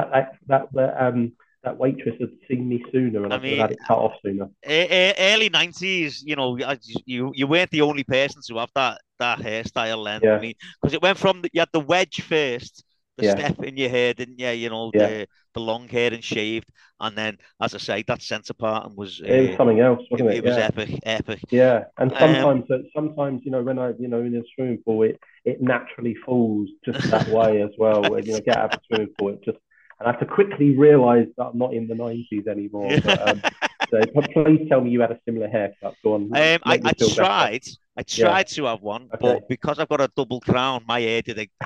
that waitress had seen me sooner, and I could have had it cut off sooner. Early 90s, you weren't the only person to have that hairstyle then. Yeah. I mean, because it went from you had the wedge first, the step in your hair, didn't you? The long hair and shaved, and then, as I say, that centre part and was it was something else, wasn't it? It was epic. Yeah, and sometimes when I in a swimming pool, it naturally falls just that way as well. When get out of the swimming pool, and I have to quickly realise that I'm not in the 90s anymore. But, so please tell me you had a similar haircut. Go on. I tried to have one, but because I've got a double crown, my hair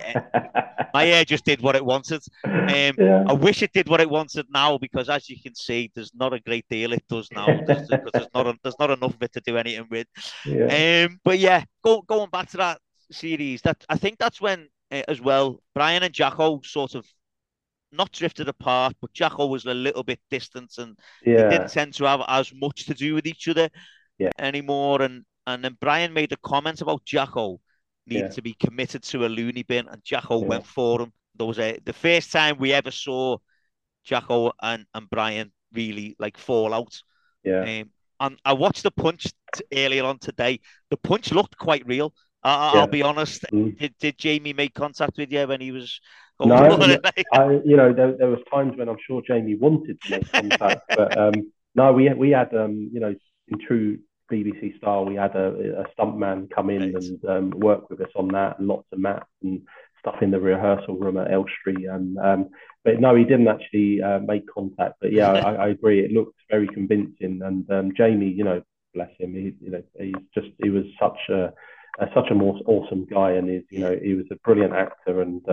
just did what it wanted. I wish it did what it wanted now, because as you can see, there's not a great deal it does now, because there's not enough of it to do anything with. But yeah, going back to that series, I think that's when as well Brian and Jacko sort of not drifted apart, but Jacko was a little bit distant, and they didn't tend to have as much to do with each other anymore. And then Brian made a comment about Jacko needed to be committed to a loony bin, and Jacko went for him. There was the first time we ever saw Jacko and Brian really fall out. And I watched the punch earlier on today. The punch looked quite real. I'll be honest. Did Jamie make contact with you when he was? No, there was times when I'm sure Jamie wanted to make contact, but no, we had in true BBC style, we had a stuntman come in and work with us on that, and lots of maps and stuff in the rehearsal room at Elstree, but no, he didn't actually make contact. But yeah, I agree, it looked very convincing, and Jamie, bless him, he was such a more awesome guy, and he was a brilliant actor, and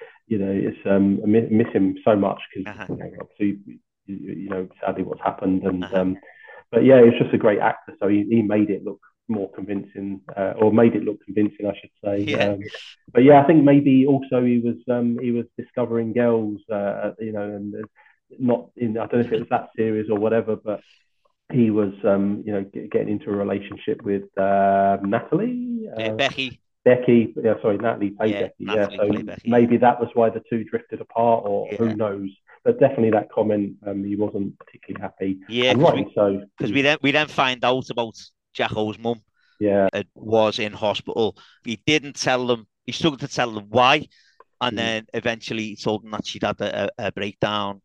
I miss him so much, because obviously sadly what's happened, and but yeah, he was just a great actor, so he made it look more convincing, or made it look convincing, I should say. But yeah, I think maybe also he was discovering girls, and not in, I don't know if it was that series or whatever, but he was getting into a relationship with Natalie, Becky, Natalie played Becky. Becky. Maybe that was why the two drifted apart, or who knows. But definitely that comment, he wasn't particularly happy. Yeah, because we then find out about Jacko's mum. Was in hospital. He didn't tell them. He struggled to tell them why, and then eventually he told them that she'd had a breakdown.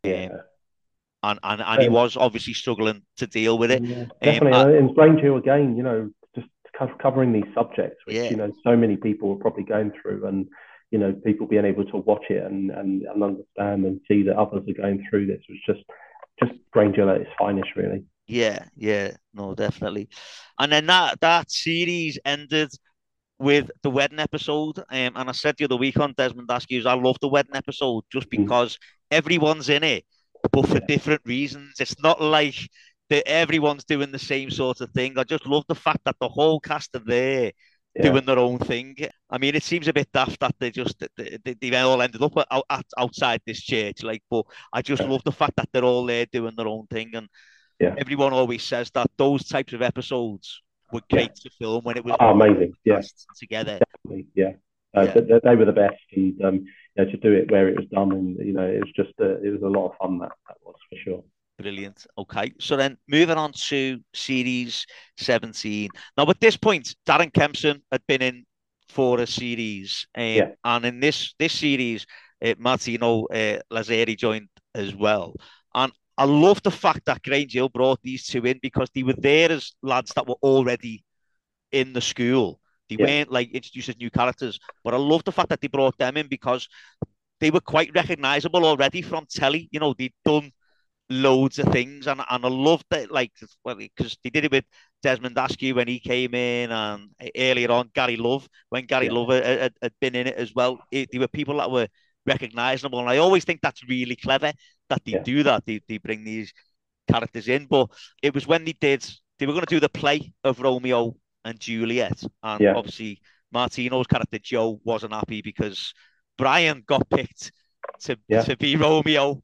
And he was obviously struggling to deal with it. Definitely, and Grange Hill again, just covering these subjects, which so many people are probably going through, and people being able to watch it and understand and see that others are going through this was just Grange Hill at its finest, really. No, definitely. And then that series ended with the wedding episode. And I said the other week on Desmond Askew's, I love the wedding episode just because everyone's in it, but for different reasons. It's not like that everyone's doing the same sort of thing. I just love the fact that the whole cast are there doing their own thing. I mean, it seems a bit daft that they all ended up outside this church, but I just love the fact that they're all there doing their own thing. And everyone always says that those types of episodes were great to film when it was amazing. Together. Definitely, they were the best, and to do it where it was done, and it was just it was a lot of fun. That was for sure. Brilliant. Okay, so then moving on to series 17. Now, at this point, Darren Kempson had been in for a series, and in this series, Martino Lazzeri joined as well. And I love the fact that Grange Hill brought these two in, because they were there as lads that were already in the school. They weren't introduced as new characters, but I love the fact that they brought them in, because they were quite recognisable already from telly. They'd done loads of things, and I loved that, because they did it with Desmond Askew when he came in, and earlier on Gary Love, when Gary Love had been in it as well. They were people that were recognizable. And I always think that's really clever that they do that. They bring these characters in. But it was when they were going to do the play of Romeo and Juliet. And obviously Martino's character, Joe, wasn't happy because Brian got picked to be Romeo.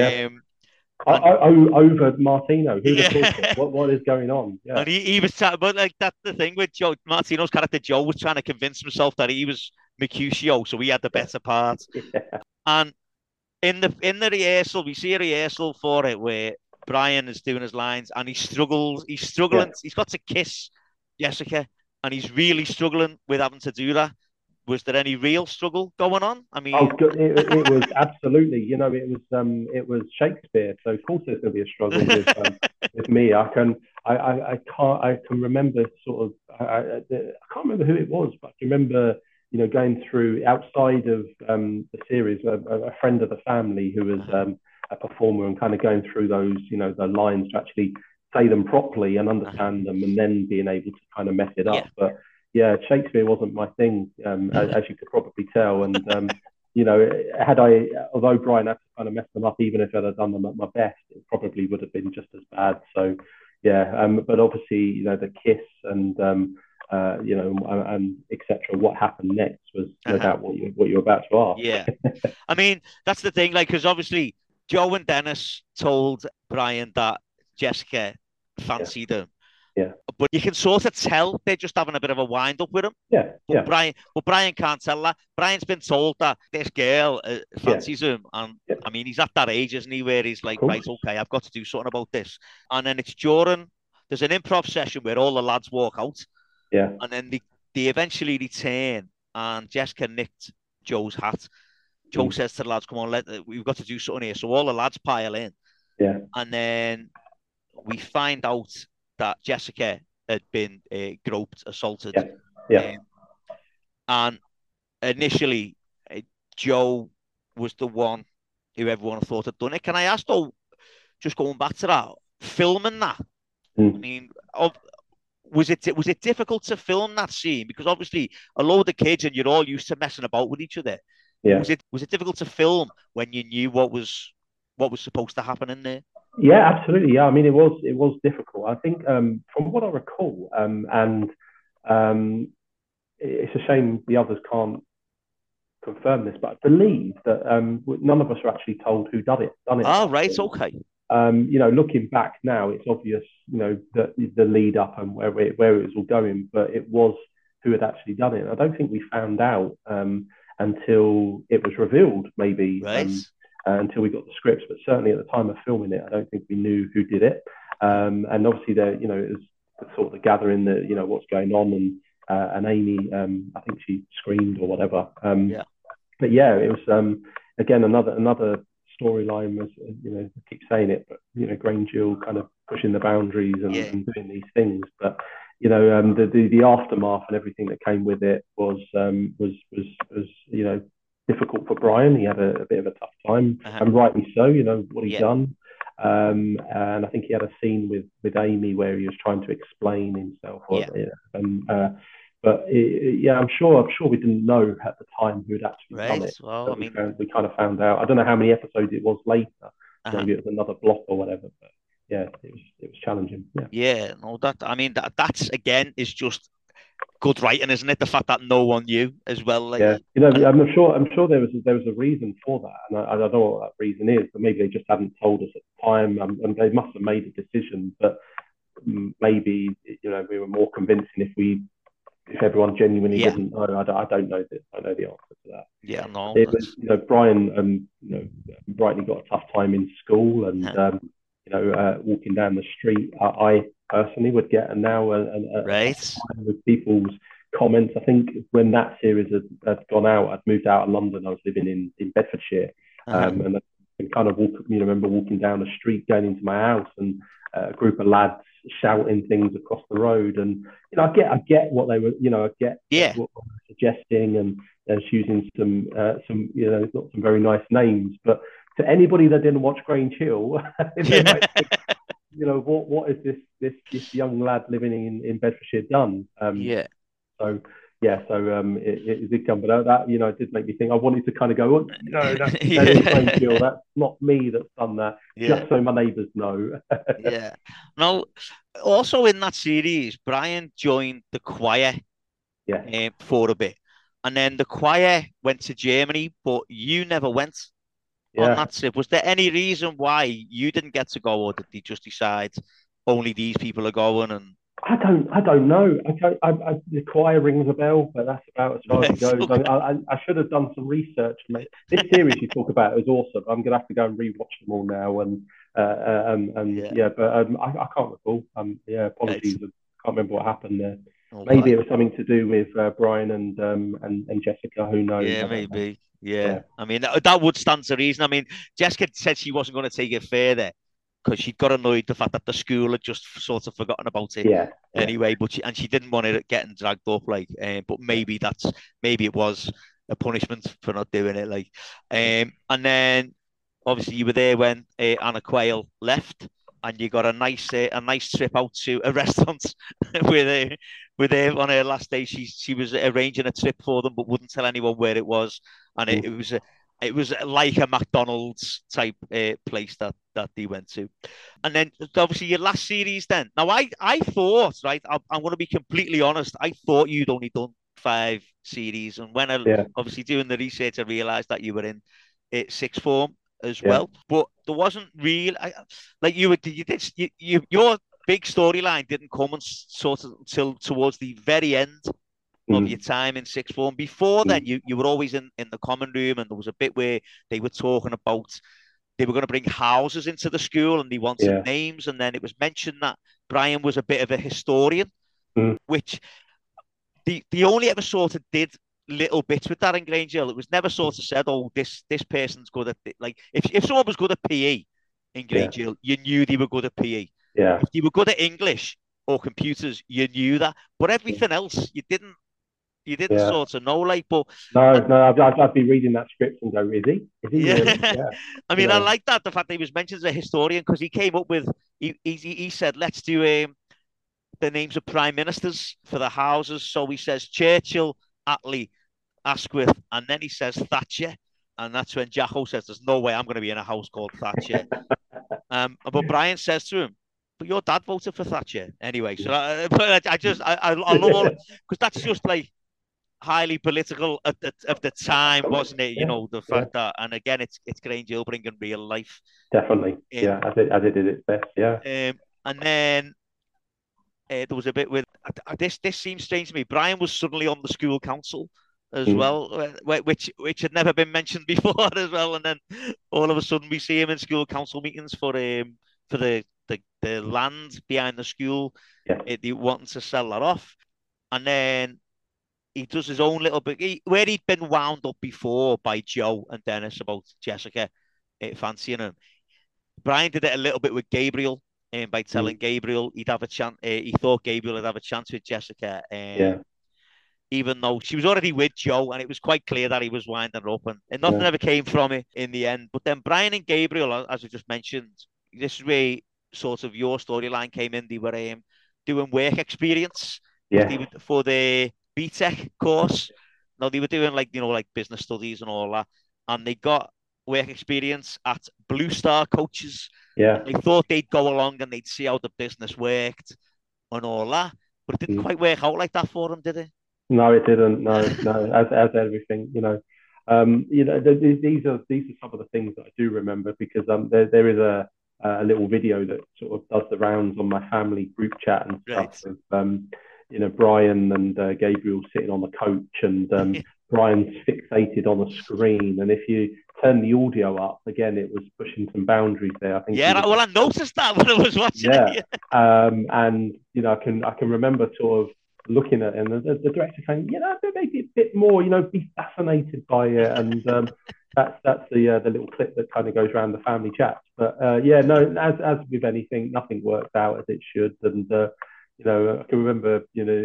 Over Martino. Who'd have thought it? What is going on? Yeah. And he was trying, but like that's the thing with Joe. Martino's character Joe was trying to convince himself that he was Mercutio, so he had the better part. And in the rehearsal, we see a rehearsal for it where Brian is doing his lines and he struggles. He's struggling. He's got to kiss Jessica, and he's really struggling with having to do that. Was there any real struggle going on? I mean, it was absolutely. You know, it was Shakespeare, so of course there's going to be a struggle with me. I can remember sort of. I can't remember who it was, but I remember going through outside of the series, a friend of the family who was a performer and kind of going through those the lines to actually say them properly and understand them, and then being able to kind of mess it up, but. Yeah, Shakespeare wasn't my thing, as you could probably tell. And, although Brian had to kind of mess them up, even if I'd have done them at my best, it probably would have been just as bad. So, but obviously, the kiss and, and etc. What happened next was no doubt what you're about to ask. Yeah. I mean, that's the thing, because obviously Joe and Dennis told Brian that Jessica fancied him. Yeah, but you can sort of tell they're just having a bit of a wind up with him. But Brian can't tell that. Brian's been told that this girl fancies him, and I mean he's at that age, isn't he, where he's like, right, okay, I've got to do something about this. And then there's an improv session where all the lads walk out. Yeah, and then they eventually return, and Jessica nicked Joe's hat. Joe says to the lads, "Come on, we've got to do something here." So all the lads pile in. Yeah, and then we find out that Jessica had been groped, assaulted. And initially, Joe was the one who everyone thought had done it. Can I ask, though, just going back to that, filming that, I mean, was it difficult to film that scene? Because obviously, a load of kids and you're all used to messing about with each other. Yeah. Was it difficult to film when you knew what was supposed to happen in there? Yeah, absolutely. Yeah, I mean, it was difficult. I think from what I recall, and it's a shame the others can't confirm this, but I believe that none of us are actually told who done it. Oh, right, okay. Looking back now, it's obvious, that the lead up and where it was all going, but it was who had actually done it. I don't think we found out until it was revealed, maybe. Right. Until we got the scripts, but certainly at the time of filming it, I don't think we knew who did it. And obviously, it was sort of the gathering that what's going on, and Amy, I think she screamed or whatever. But yeah, it was again another storyline was I keep saying it, but Grange Hill kind of pushing the boundaries and doing these things, but. The aftermath and everything that came with it was difficult for Brian. He had a bit of a tough time, and rightly so. What he's done, and I think he had a scene with Amy where he was trying to explain himself. But I'm sure we didn't know at the time who had actually done it. Well, we kind of found out. I don't know how many episodes it was later. Maybe it was another block or whatever. But yeah, it was challenging. That's again is just good writing, isn't it? The fact that no one knew as well. I'm sure there was a reason for that, and I don't know what that reason is, but maybe they just hadn't told us at the time, and they must have made a decision. But maybe we were more convincing if everyone genuinely didn't know. I don't know this. I know the answer to that. Yeah, no. It was Brian. Rightly got a tough time in school, and walking down the street, I personally would get with people's comments. I think when that series had gone out, I'd moved out of London. I was living in Bedfordshire, and I kind of remember walking down the street, going into my house, and a group of lads shouting things across the road. And I get what they were, I get what they were suggesting, and they're using some not some very nice names, but to anybody that didn't watch Grange Hill, they might think, what is this young lad living in Bedfordshire done? So yeah, so it did come, but that it did make me think. I wanted to kind of go, oh, no, that is Grange Yeah. Hill. That's not me that's done that. Yeah. Just so my neighbours know. Yeah. Now, also in that series, Brian joined the choir Yeah, for a bit. And then the choir went to Germany, but you never went on yeah. that trip. Was there any reason why you didn't get to go, or did they just decide only these people are going? And I don't know. The choir rings a bell, but that's about as far as it right, goes. okay. I should have done some research. Mate. This series you talk about is awesome. I'm gonna have to go and rewatch them all now, and Yeah, yeah, but I can't recall. Yeah, right. apologies. I can't remember what happened there. Oh, Maybe bye. it was something to do with Brian and Jessica. Who knows? Yeah, I don't know. maybe. Yeah. Yeah, I mean, that would stand to reason. I mean, Jessica said she wasn't going to take it further because she'd got annoyed the fact that the school had just sort of forgotten about it yeah, yeah, anyway. But she didn't want it getting dragged up, like. But yeah. maybe it was a punishment for not doing it, like. Yeah. And then obviously you were there when Anna Quayle left, and you got a nice trip out to a restaurant with on her last day. She was arranging a trip for them, but wouldn't tell anyone where it was, and Mm. it was like a McDonald's type place that they went to. And then obviously your last series. Then now I thought, right, I'm going to be completely honest. I thought you'd only done 5 series, and when I Yeah, obviously doing the research, I realised that you were in sixth form as yeah. well. But there wasn't real like your big storyline didn't come and sort of until towards the very end of your Mm. time in sixth form. Before then, Mm. you were always in the common room, and there was a bit where they were talking about they were going to bring houses into the school and they wanted Yeah. names, and then it was mentioned that Brian was a bit of a historian, Mm. which the only ever sort of did little bits with that in Grange Hill. It was never sort of said, "Oh, this person's good at like." If someone was good at PE in Yeah. Grange Hill, you knew they were good at PE. Yeah. If they were good at English or computers, you knew that. But Yeah. everything else, you didn't Yeah. sort of know. Like, but No, I, no, I'd be reading that script and go, is he? Is he really? yeah, Yeah. I You mean, I know, like that the fact that he was mentioned as a historian because he came up with he said, "Let's do the names of prime ministers for the houses." So he says Churchill, Attlee, Asquith, and then he says Thatcher. And that's when Jacko says, "There's no way I'm going to be in a house called Thatcher." But Brian says to him, "But your dad voted for Thatcher anyway." So, but I love all because that's just like highly political of the of time, course. wasn't it? You Yeah. know, the Yeah. fact that, and again, it's Grange Hill bringing real life Definitely. in. Yeah. As it did its best. Yeah. And then there was a bit with this seems strange to me. Brian was suddenly on the school council as Mm. well, which had never been mentioned before as well. And then all of a sudden we see him in school council meetings for the land behind the school. Yeah. They wanting to sell that off, and then he does his own little bit where he'd been wound up before by Joe and Dennis about Jessica fancying him. Brian did it a little bit with Gabriel, by Mm. telling Gabriel he'd have a chance. He thought Gabriel would have a chance with Jessica, Yeah. even though she was already with Joe, and it was quite clear that he was winding her up, and nothing Yeah. ever came from it in the end. But then Brian and Gabriel, as we just mentioned, this is where sort of your storyline came in. They were doing work experience because Yes. for the BTEC course. No, they were doing like like business studies and all that, and they got work experience at Blue Star Coaches, Yeah. and they thought they'd go along and they'd see how the business worked and all that, but it didn't Mm. quite work out like that for them, did it? No, it didn't. No, no. As everything, these are some of the things that I do remember because there is a little video that sort of does the rounds on my family group chat and stuff Right. of Brian and Gabriel sitting on the coach and Brian's fixated on a screen and if you turn the audio up again, it was pushing some boundaries there. I think he Yeah, was well, I noticed that when I was watching yeah. it. And I can remember sort of looking at it and the director saying, maybe a bit more, be fascinated by it. And that's the little clip that kind of goes around the family chats. But yeah, no, as with anything, nothing worked out as it should. And I can remember,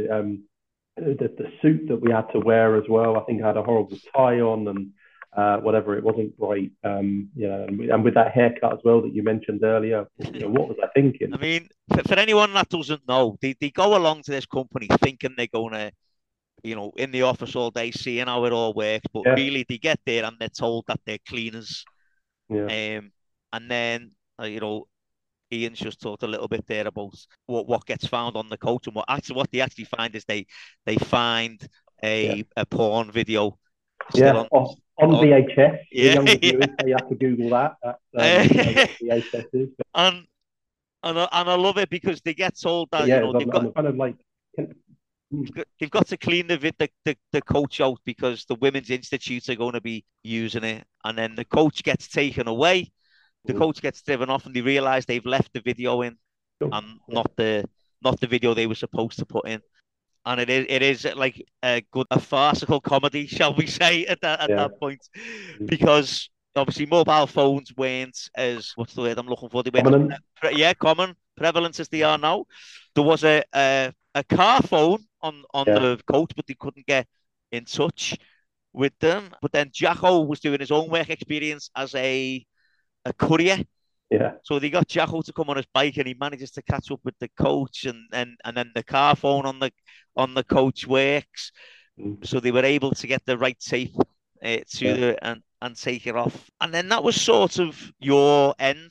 the suit that we had to wear as well. I think I had a horrible tie on and whatever. It wasn't great. And with that haircut as well that you mentioned earlier, what was I thinking? I mean, for anyone that doesn't know, they go along to this company thinking they're going to in the office all day, seeing how it all works. But really, they get there and they're told that they're cleaners. Yeah. And then, Ian's just talked a little bit there about what gets found on the coach, and what they actually find is they find a porn video still on VHS. Yeah, younger viewers, so you have to Google that. That's what VHS is. And I love it because they get told that they've got kind of like. They've got to clean the coach out because the Women's Institutes are going to be using it, and then the coach gets taken away. The coach gets driven off, and they realise they've left the video in, and not the video they were supposed to put in. And it is like a farcical comedy, shall we say, at that point, because obviously mobile phones weren't as, what's the word I'm looking for? They weren't common prevalent as they are now. There was a car phone on the coach, but they couldn't get in touch with them. But then Jacko was doing his own work experience as a courier. Yeah. So they got Jacko to come on his bike, and he manages to catch up with the coach, and then the car phone on the coach works. So they were able to get the right tape and take it off. And then that was sort of your end.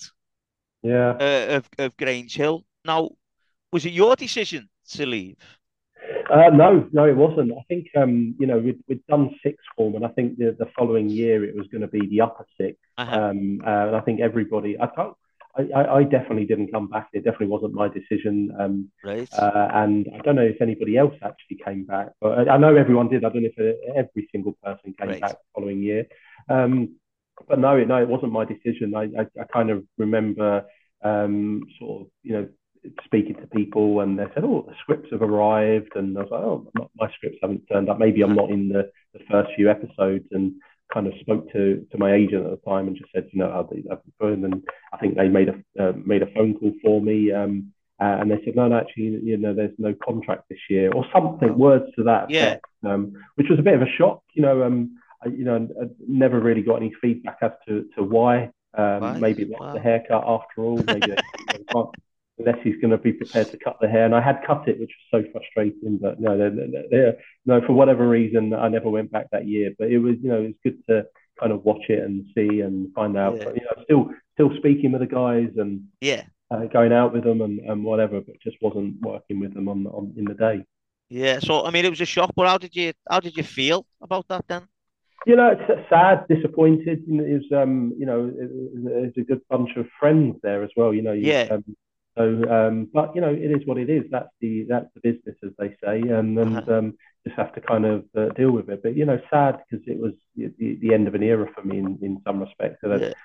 Of Grange Hill. Now, was it your decision to leave? No, it wasn't. I think we'd done sixth form, and I think the following year it was going to be the upper sixth. And I think everybody, I definitely didn't come back. It definitely wasn't my decision. Right. And I don't know if anybody else actually came back, but I know everyone did. I don't know if every single person came back the following year. But no, it wasn't my decision. I kind of remember sort of, speaking to people, and they said, "Oh, the scripts have arrived," and I was like, "Oh, my scripts haven't turned up. Maybe I'm not in the first few episodes." And kind of spoke to my agent at the time and just said, I'll be. And I think they made a phone call for me, and they said, no, actually, there's no contract this year, or something, words to that effect, which was a bit of a shock. I never really got any feedback as to why. Maybe it was the haircut after all. Maybe unless he's going to be prepared to cut the hair. And I had cut it, which was so frustrating. But no, for whatever reason, I never went back that year. But it was, it was good to kind of watch it and see and find out. But, still speaking with the guys and going out with them and whatever, but just wasn't working with them in the day. Yeah. So I mean, it was a shock. But how did you feel about that then? It's sad, disappointed. It was, it's a good bunch of friends there as well. So, but it is what it is. That's the business, as they say, and just have to kind of deal with it. But sad because it was the end of an era for me in some respects. So that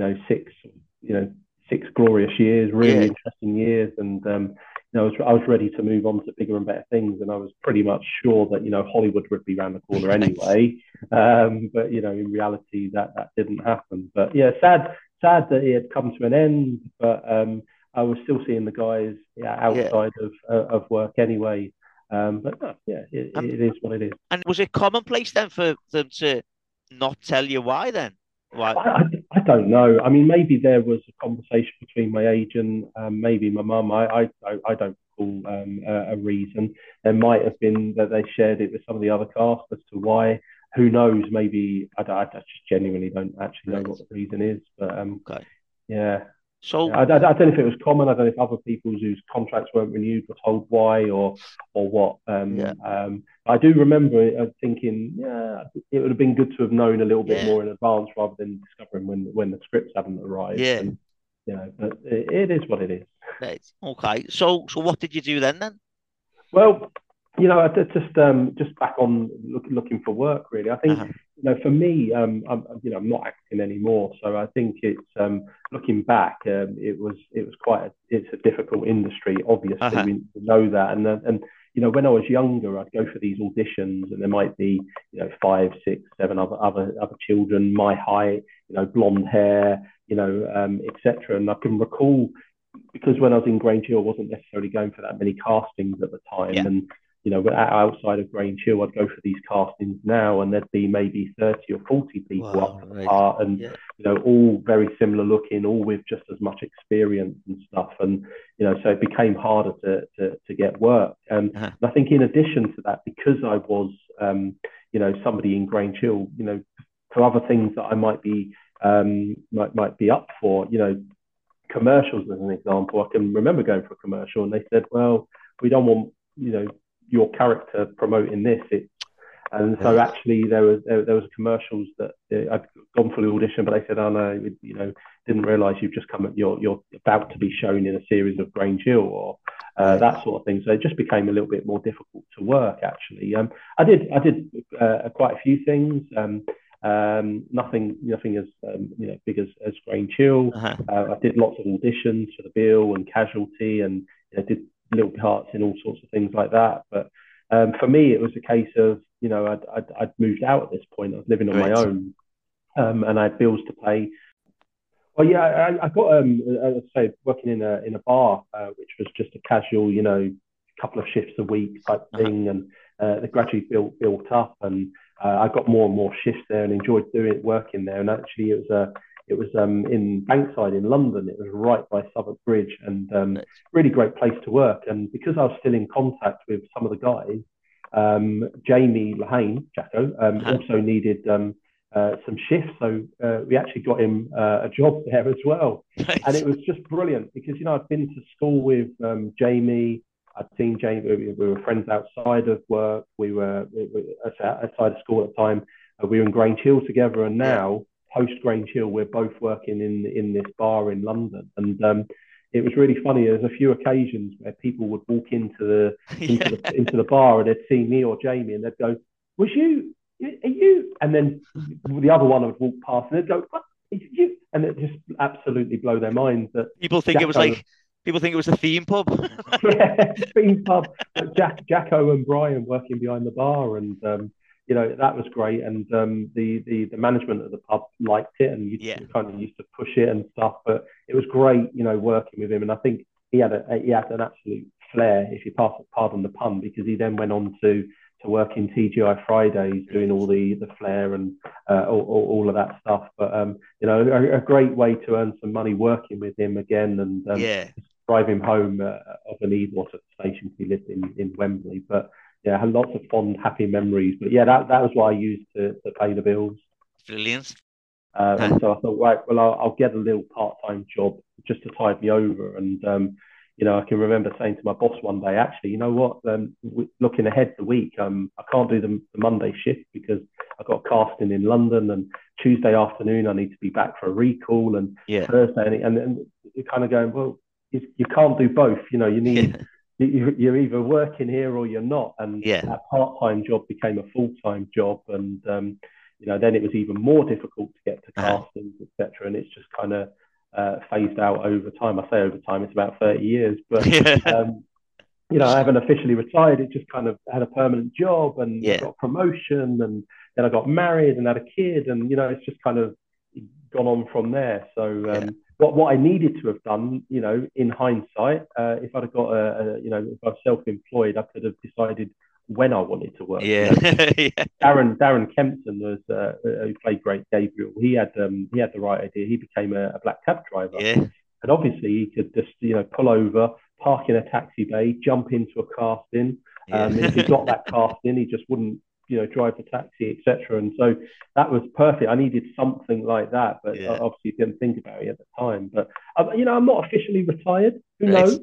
6 glorious years, really interesting years, and I was ready to move on to bigger and better things, and I was pretty much sure that Hollywood would be around the corner anyway. But in reality, that didn't happen. But sad that it had come to an end. But I was still seeing the guys outside of work anyway. But no, it is what it is. And was it commonplace then for them to not tell you why then? Why? I don't know. I mean, maybe there was a conversation between my agent, maybe my mum. I don't recall a reason. There might have been that they shared it with some of the other cast as to why. Who knows? Maybe I just genuinely don't actually know what the reason is. But yeah. So I don't know if it was common. I don't know if other people whose contracts weren't renewed were told why or what. I do remember thinking, it would have been good to have known a little bit more in advance rather than discovering when the scripts hadn't arrived. Yeah. And, but it is what it is. Right. Okay. So what did you do then? Well, just back on looking for work, really. I think, for me, I'm not acting anymore. So I think it's, looking back, it's a difficult industry, obviously. We know that. And when I was younger, I'd go for these auditions and there might be, 5, 6, 7 other children, my height, blonde hair, etc. And I can recall, because when I was in Grange Hill, I wasn't necessarily going for that many castings at the time. And outside of Grange Hill, I'd go for these castings now, and there'd be maybe 30 or 40 people up for the part, and all very similar looking, all with just as much experience and stuff, and so it became harder to get work. And I think in addition to that, because I was somebody in Grange Hill, for other things that I might be up for, commercials as an example. I can remember going for a commercial and they said, well, we don't want your character promoting this. So actually there was commercials that I'd gone for the audition, but they said, oh no, didn't realise you've just you're about to be shown in a series of Grange Hill or that sort of thing. So it just became a little bit more difficult to work actually. I did quite a few things. Nothing as big as Grange Hill. I did lots of auditions for The Bill and Casualty, and did little parts in all sorts of things like that. But for me, it was a case of I'd moved out at this point. I was living on my own, and I had bills to pay. Well, yeah, I got I'd say working in a bar, which was just a casual, couple of shifts a week type thing, and they gradually built up, and I got more and more shifts there and enjoyed working there. And actually, it was in Bankside in London. It was right by Southwark Bridge, and really great place to work. And because I was still in contact with some of the guys, Jamie Lahane, Jacko, also needed some shifts. So we actually got him a job there as well. Nice. And it was just brilliant because, I'd been to school with Jamie. I'd seen Jamie. We were friends outside of work. We were outside of school at the time. We were in Grange Hill together. And now, post Grange Hill, we're both working in this bar in London. And it was really funny. There's a few occasions where people would walk into the bar and they'd see me or Jamie and they'd go, "Was you? Are you?" And then the other one would walk past and they'd go, "What? You?" And it just absolutely blow their minds that people think it was a theme pub. Theme pub. Jacko and Brian working behind the bar, and that was great. And the management of the pub liked it, and you kind of used to push it and stuff. But it was great, working with him. And I think he had an absolute flair, if you pardon the pun, because he then went on to work in TGI Fridays, doing all the flair and all of that stuff. But a great way to earn some money working with him again, and drive him home of an Eastwater station. He lived in Wembley, but I had lots of fond, happy memories. But that was what I used to pay the bills. Brilliant. And so I thought, right, well, I'll get a little part-time job just to tide me over. And I can remember saying to my boss one day, actually, you know what? Looking ahead the week, I can't do the Monday shift because I've got casting in London, and Tuesday afternoon I need to be back for a recall, and Thursday, and you're kind of going, well, you can't do both. You need you're either working here or you're not. And that part-time job became a full-time job, and then it was even more difficult to get to castings, etc. And it's just kind of phased out over time. I say over time, it's about 30 years, but I haven't officially retired. It just kind of had a permanent job, and I got a promotion, and then I got married and had a kid, and it's just kind of gone on from there. So what I needed to have done, in hindsight, if I'd have got if I was self-employed, I could have decided when I wanted to work. Darren Kempton was who played Great Gabriel. He had the right idea. He became a black cab driver, and obviously he could just pull over, park in a taxi bay, jump into a casting. If he got that casting, he just wouldn't drive the taxi, etc. And so that was perfect. I needed something like that, but obviously didn't think about it at the time. But I'm not officially retired. Who knows?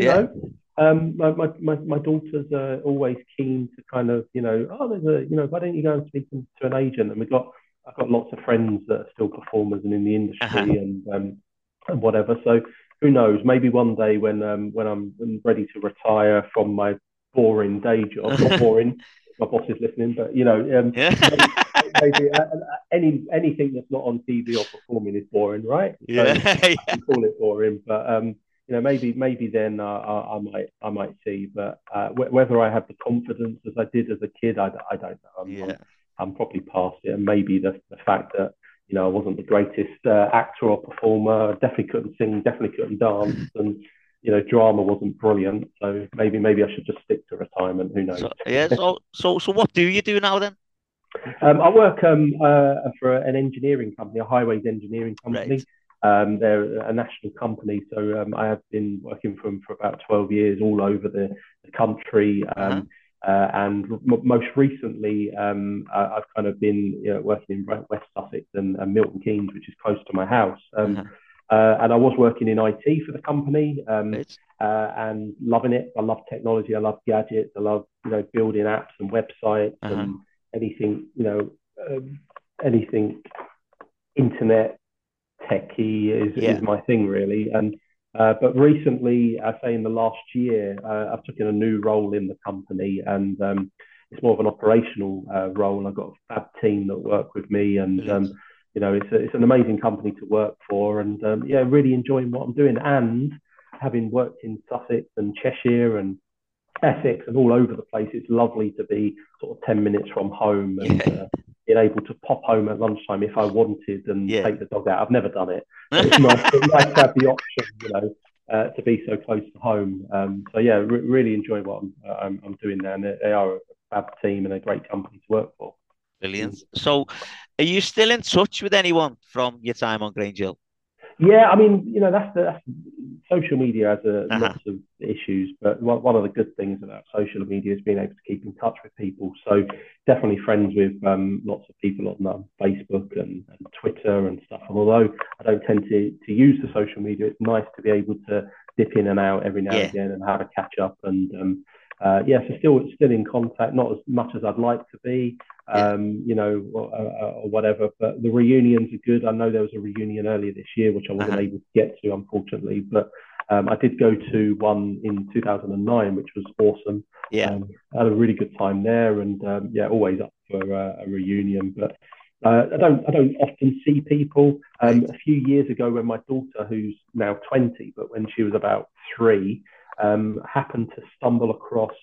My daughters are always keen to kind of, there's why don't you go and speak to an agent? And I've got lots of friends that are still performers and in the industry and whatever. So who knows? Maybe one day when I'm ready to retire from my boring day job, not boring. My boss is listening, but maybe anything that's not on TV or performing is boring, right? So I can call it boring, but maybe then I might see, but whether I have the confidence as I did as a kid, I don't know. I'm probably past it, and maybe the fact that I wasn't the greatest actor or performer, definitely couldn't sing, definitely couldn't dance, and drama wasn't brilliant. So maybe I should just stick to retirement. Who knows? So what do you do now then? I work for an engineering company, a highways engineering company. Right. They're a national company, so I have been working for them for about 12 years all over the country. And most recently, I've kind of been working in West Sussex and Milton Keynes, which is close to my house. And I was working in IT for the company and loving it. I love technology. I love gadgets. I love building apps and websites and anything anything internet techie is my thing really. And but recently, I say in the last year, I've taken a new role in the company, and it's more of an operational role. I've got a fab team that work with me, and it's an amazing company to work for, and really enjoying what I'm doing. And having worked in Sussex and Cheshire and Essex and all over the place, it's lovely to be sort of 10 minutes from home and being able to pop home at lunchtime if I wanted and take the dog out. I've never done it, but it's nice to have the option, to be so close to home. Really enjoy what I'm doing there, and they are a fab team and a great company to work for. Brilliant. So, are you still in touch with anyone from your time on Grange Hill? Yeah, I mean, that's social media has lots of issues, but one of the good things about social media is being able to keep in touch with people. So definitely friends with lots of people on Facebook and Twitter and stuff. And although I don't tend to use the social media, it's nice to be able to dip in and out every now and again and have a catch up. And so still in contact, not as much as I'd like to be. Or whatever, but the reunions are good. I know there was a reunion earlier this year which I wasn't able to get to, unfortunately, but I did go to one in 2009, which was awesome. I had a really good time there, and always up for a reunion. But I don't often see people. A few years ago, when my daughter, who's now 20, but when she was about 3, happened to stumble across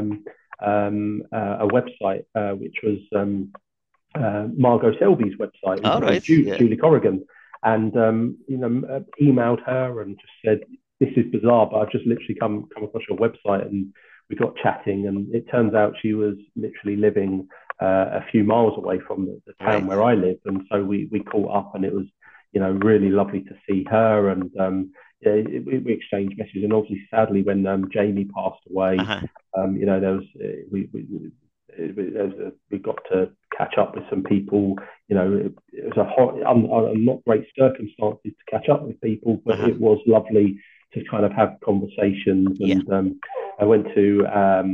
a website which was Margot Selby's website, Julie Corrigan, and emailed her and just said, "This is bizarre, but I've just literally come across your website," and we got chatting, and it turns out she was literally living a few miles away from the town where I live, and so we caught up, and it was really lovely to see her, and we exchanged messages. And obviously, sadly, when Jamie passed away, there was we got to catch up with some people. It was not great circumstances to catch up with people, but it was lovely to kind of have conversations. And I went to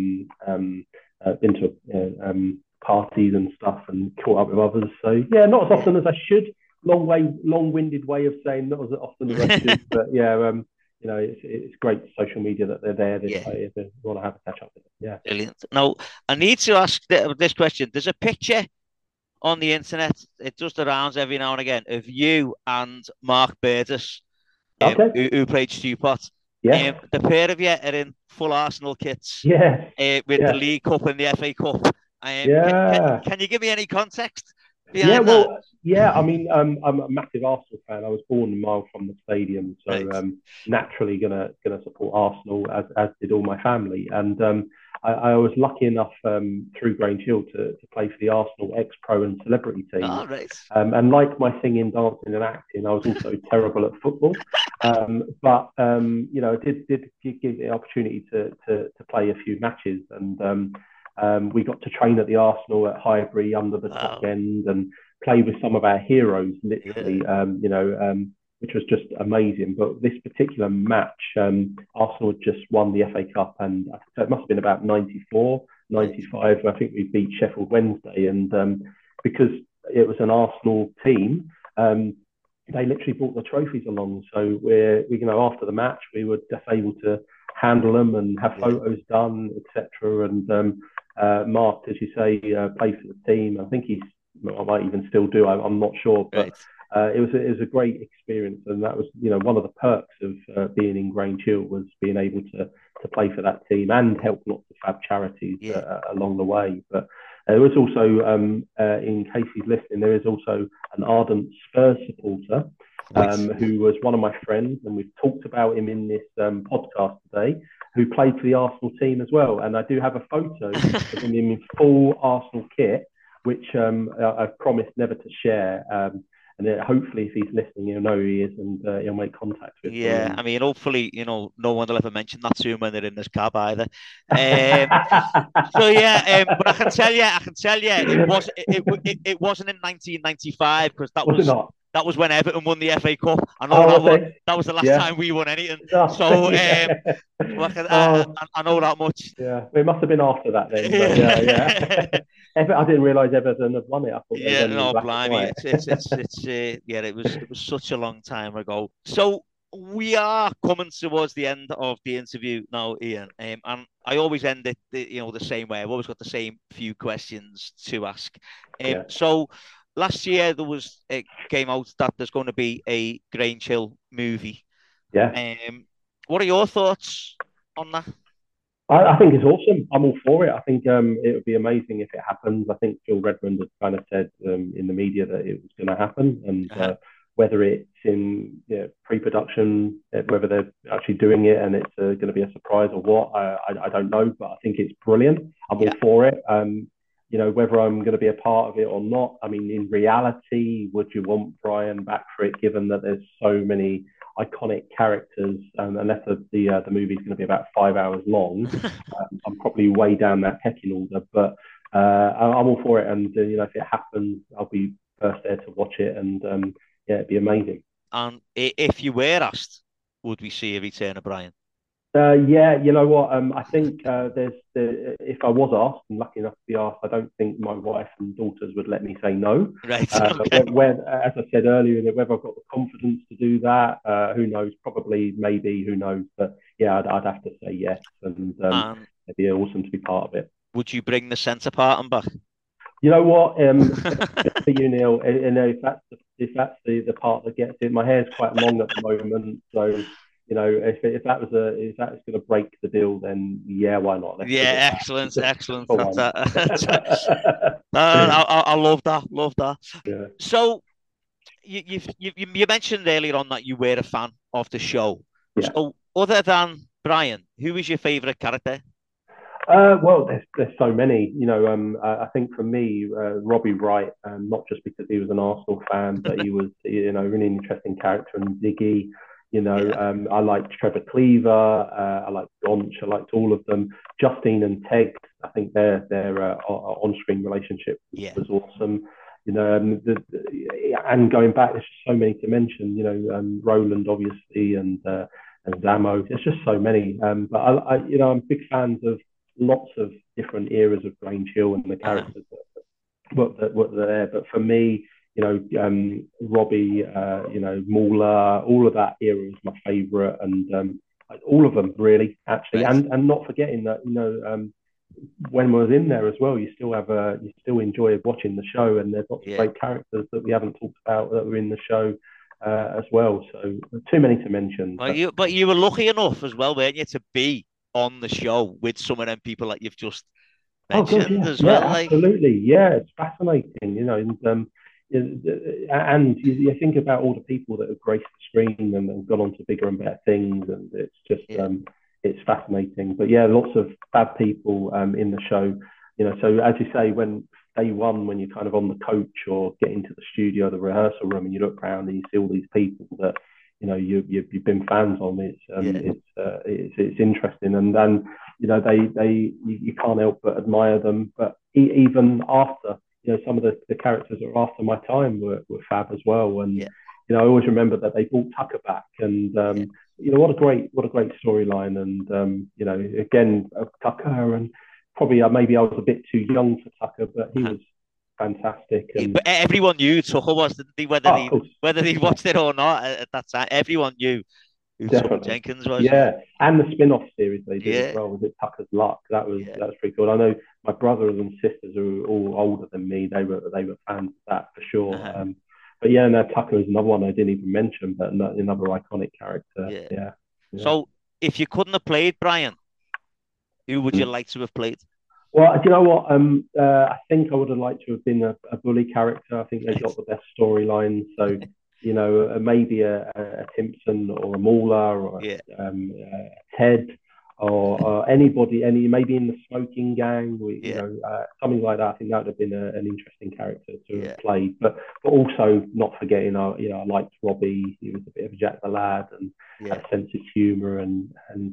parties and stuff and caught up with others. So not as often as I should. Long-winded way of saying not as often as I should, but it's great social media that they're there this way if they want to have a catch up with it. Yeah. Brilliant. Now, I need to ask this question. There's a picture on the internet, it does the rounds every now and again, of you and Mark Burgess, who played Stewpot. The pair of you are in full Arsenal kits with the League Cup and the FA Cup. Can you give me any context? I mean, I'm a massive Arsenal fan. I was born a mile from the stadium, so naturally gonna support Arsenal, as did all my family. And I was lucky enough through Grange Hill to play for the Arsenal ex-pro and celebrity team. And like my singing, dancing, and acting, I was also terrible at football. But I did give the opportunity to play a few matches, and we got to train at the Arsenal at Highbury under the top end and play with some of our heroes, literally, which was just amazing. But this particular match, Arsenal had just won the FA Cup, and so it must have been about 94, 95. I think we beat Sheffield Wednesday, and because it was an Arsenal team, they literally brought the trophies along. So after the match, we were just able to handle them and have photos done, etc. And Mark, as you say, played for the team. I think I might even still do. I'm not sure, but it was a great experience, and that was one of the perks of being in Grange Hill, was being able to play for that team and help lots of fab charities along the way. But there was also, in case he's listening, there is also an ardent Spurs supporter who was one of my friends, and we've talked about him in this podcast today, who played for the Arsenal team as well. And I do have a photo of him in full Arsenal kit, which I've promised never to share. And then hopefully, if he's listening, he'll know who he is, and he'll make contact with me. Yeah, I mean, hopefully, no one will ever mention that to him when they're in this cab either. So yeah, but I can tell you, it wasn't in 1995 because that was when Everton won the FA Cup. I know that was the last time we won anything. So I know that much. Yeah, it must have been after that then. But I didn't realise Everton had won it. I thought blimey, it was such a long time ago. So we are coming towards the end of the interview now, Ian, and I always end it, the same way. I've always got the same few questions to ask. So last year it came out that there's going to be a Grange Hill movie. Yeah. What are your thoughts on that? I think it's awesome. I'm all for it. I think it would be amazing if it happens. I think Phil Redmond has kind of said in the media that it was going to happen, and whether it's in pre-production, whether they're actually doing it and it's going to be a surprise or what, I don't know. But I think it's brilliant. I'm all for it. Whether I'm going to be a part of it or not. I mean, in reality, would you want Brian back for it, given that there's so many iconic characters, unless the movie's going to be about 5 hours long, I'm probably way down that pecking order. But I'm all for it, and if it happens, I'll be first there to watch it, and it'd be amazing. And if you were asked, would we see a return of Brian? Yeah, you know what? I think if I was asked, and lucky enough to be asked, I don't think my wife and daughters would let me say no. Right. Okay. As I said earlier, whether I've got the confidence to do that, who knows? Probably, maybe, who knows? But yeah, I'd have to say yes, and it'd be awesome to be part of it. Would you bring the centre part back? You know what? For you, Neil, if that's the part that gets it, my hair's quite long at the moment, so. If that's going to break the deal, then yeah, why not? Excellent. I love that. Yeah. So you mentioned earlier on that you were a fan of the show. Yeah. So other than Brian, who was your favourite character? Well, there's so many. I think for me, Robbie Wright, not just because he was an Arsenal fan, but he was, a really interesting character, and Diggy. I liked Trevor Cleaver. I liked Gonch. I liked all of them. Justine and Ted. I think their on-screen relationship was awesome. And going back, there's just so many to mention. Roland obviously, and Zamo. There's just so many. But I'm big fans of lots of different eras of Grange Hill and the characters that were there. But for me, Robbie, Mauler, all of that era was my favourite, and all of them really, actually, and not forgetting that when I was in there as well, you still enjoy watching the show, and there's lots of great characters that we haven't talked about that were in the show as well. So too many to mention. Well, but you were lucky enough as well, weren't you, to be on the show with some of them people that you've just mentioned as well. Absolutely, it's fascinating, and you think about all the people that have graced the screen and gone on to bigger and better things, and it's just it's fascinating. But lots of fab people in the show. So as you say, when day one, when you're kind of on the coach or get into the studio, the rehearsal room, and you look around and you see all these people that you've been fans on, it's interesting, and then you can't help but admire them. But even after. Some of the characters that were after my time were fab as well, and I always remember that they brought Tucker back, and what a great storyline, and again Tucker, and probably maybe I was a bit too young for Tucker, but he was fantastic. And but everyone knew Tucker was, didn't he? Whether he watched it or not at that time, everyone knew who Tucker Jenkins was. And the spin-off series they did as well, was it Tucker's Luck? That was pretty cool. I know my brothers and sisters who are all older than me, they were fans of that for sure. But Tucker is another one I didn't even mention, but another iconic character. So if you couldn't have played Brian, who would you like to have played? Well, do you know what? I think I would have liked to have been a bully character. I think they got the best storyline. So maybe a Timpson or a Mauler or a Ted or anybody, maybe in the smoking gang, something like that. I think that would have been an interesting character to have played. But also not forgetting, I liked Robbie. He was a bit of a Jack the Lad and had a sense of humour and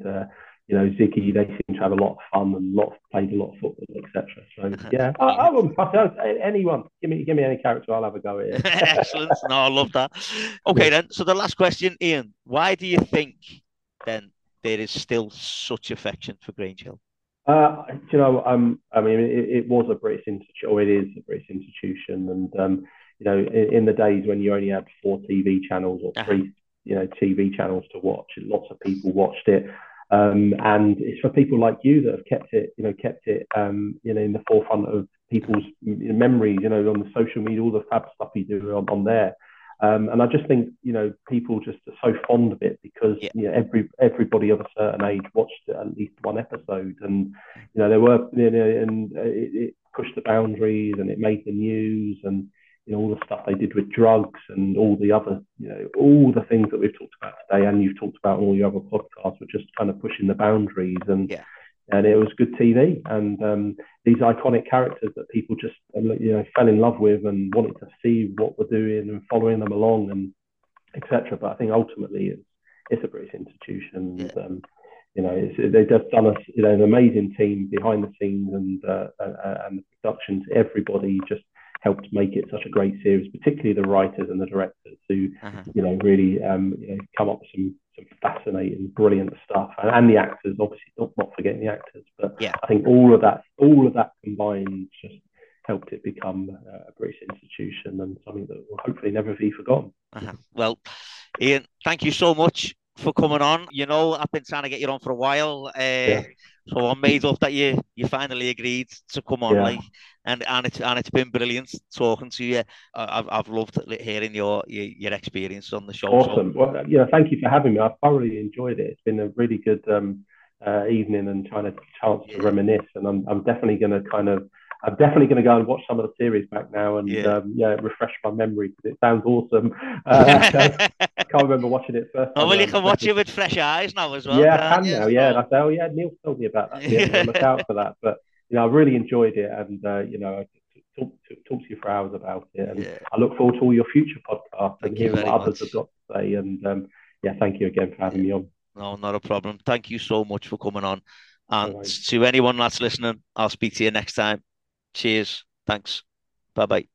Ziggy. They seem to have a lot of fun and played a lot of football, etc. So yeah, I wouldn't fuss out anyone. Give me any character, I'll have a go at it. Excellent. No, I love that. Okay, then. So the last question, Ian, why do you think then there is still such affection for Grange Hill? I mean, it was a British institution, or it is a British institution, and in the days when you only had 4 TV channels or 3, TV channels to watch, lots of people watched it. And it's for people like you that have kept it in the forefront of people's memories, on the social media, all the fab stuff you do on there. And I just think, people just are so fond of it because everybody of a certain age watched at least one episode, and there were and it pushed the boundaries and it made the news, and all the stuff they did with drugs and all the other, all the things that we've talked about today and you've talked about on all your other podcasts were just kind of pushing the boundaries, and it was good TV, and these iconic characters that people just fell in love with and wanted to see what we're doing and following them along and etc. But I think ultimately it's a British institution, and they've just done an amazing team behind the scenes, and the productions, everybody just helped make it such a great series, particularly the writers and the directors who really come up with some fascinating, brilliant stuff, and the actors, obviously not forgetting the actors, but I think all of that combined just helped it become a British institution and something that will hopefully never be forgotten. Well, Ian, thank you so much for coming on. I've been trying to get you on for a while, so I'm made up that you finally agreed to come on, and it's been brilliant talking to you. I've loved hearing your experience on the show. Awesome. So. Well, thank you for having me. I've thoroughly enjoyed it. It's been a really good evening and kind of chance to reminisce. And I'm definitely going to go and watch some of the series back now and refresh my memory because it sounds awesome. I can't remember watching it first. Oh, well, you can watch it with fresh eyes now as well. Yeah, I can now. Yeah, and I say, Neil told me about that. Yeah, look out for that. But I really enjoyed it, and I talk to you for hours about it. And I look forward to all your future podcasts and hearing what others have got to say. And thank you again for having me on. No, not a problem. Thank you so much for coming on. And to anyone that's listening, I'll speak to you next time. Cheers. Thanks. Bye-bye.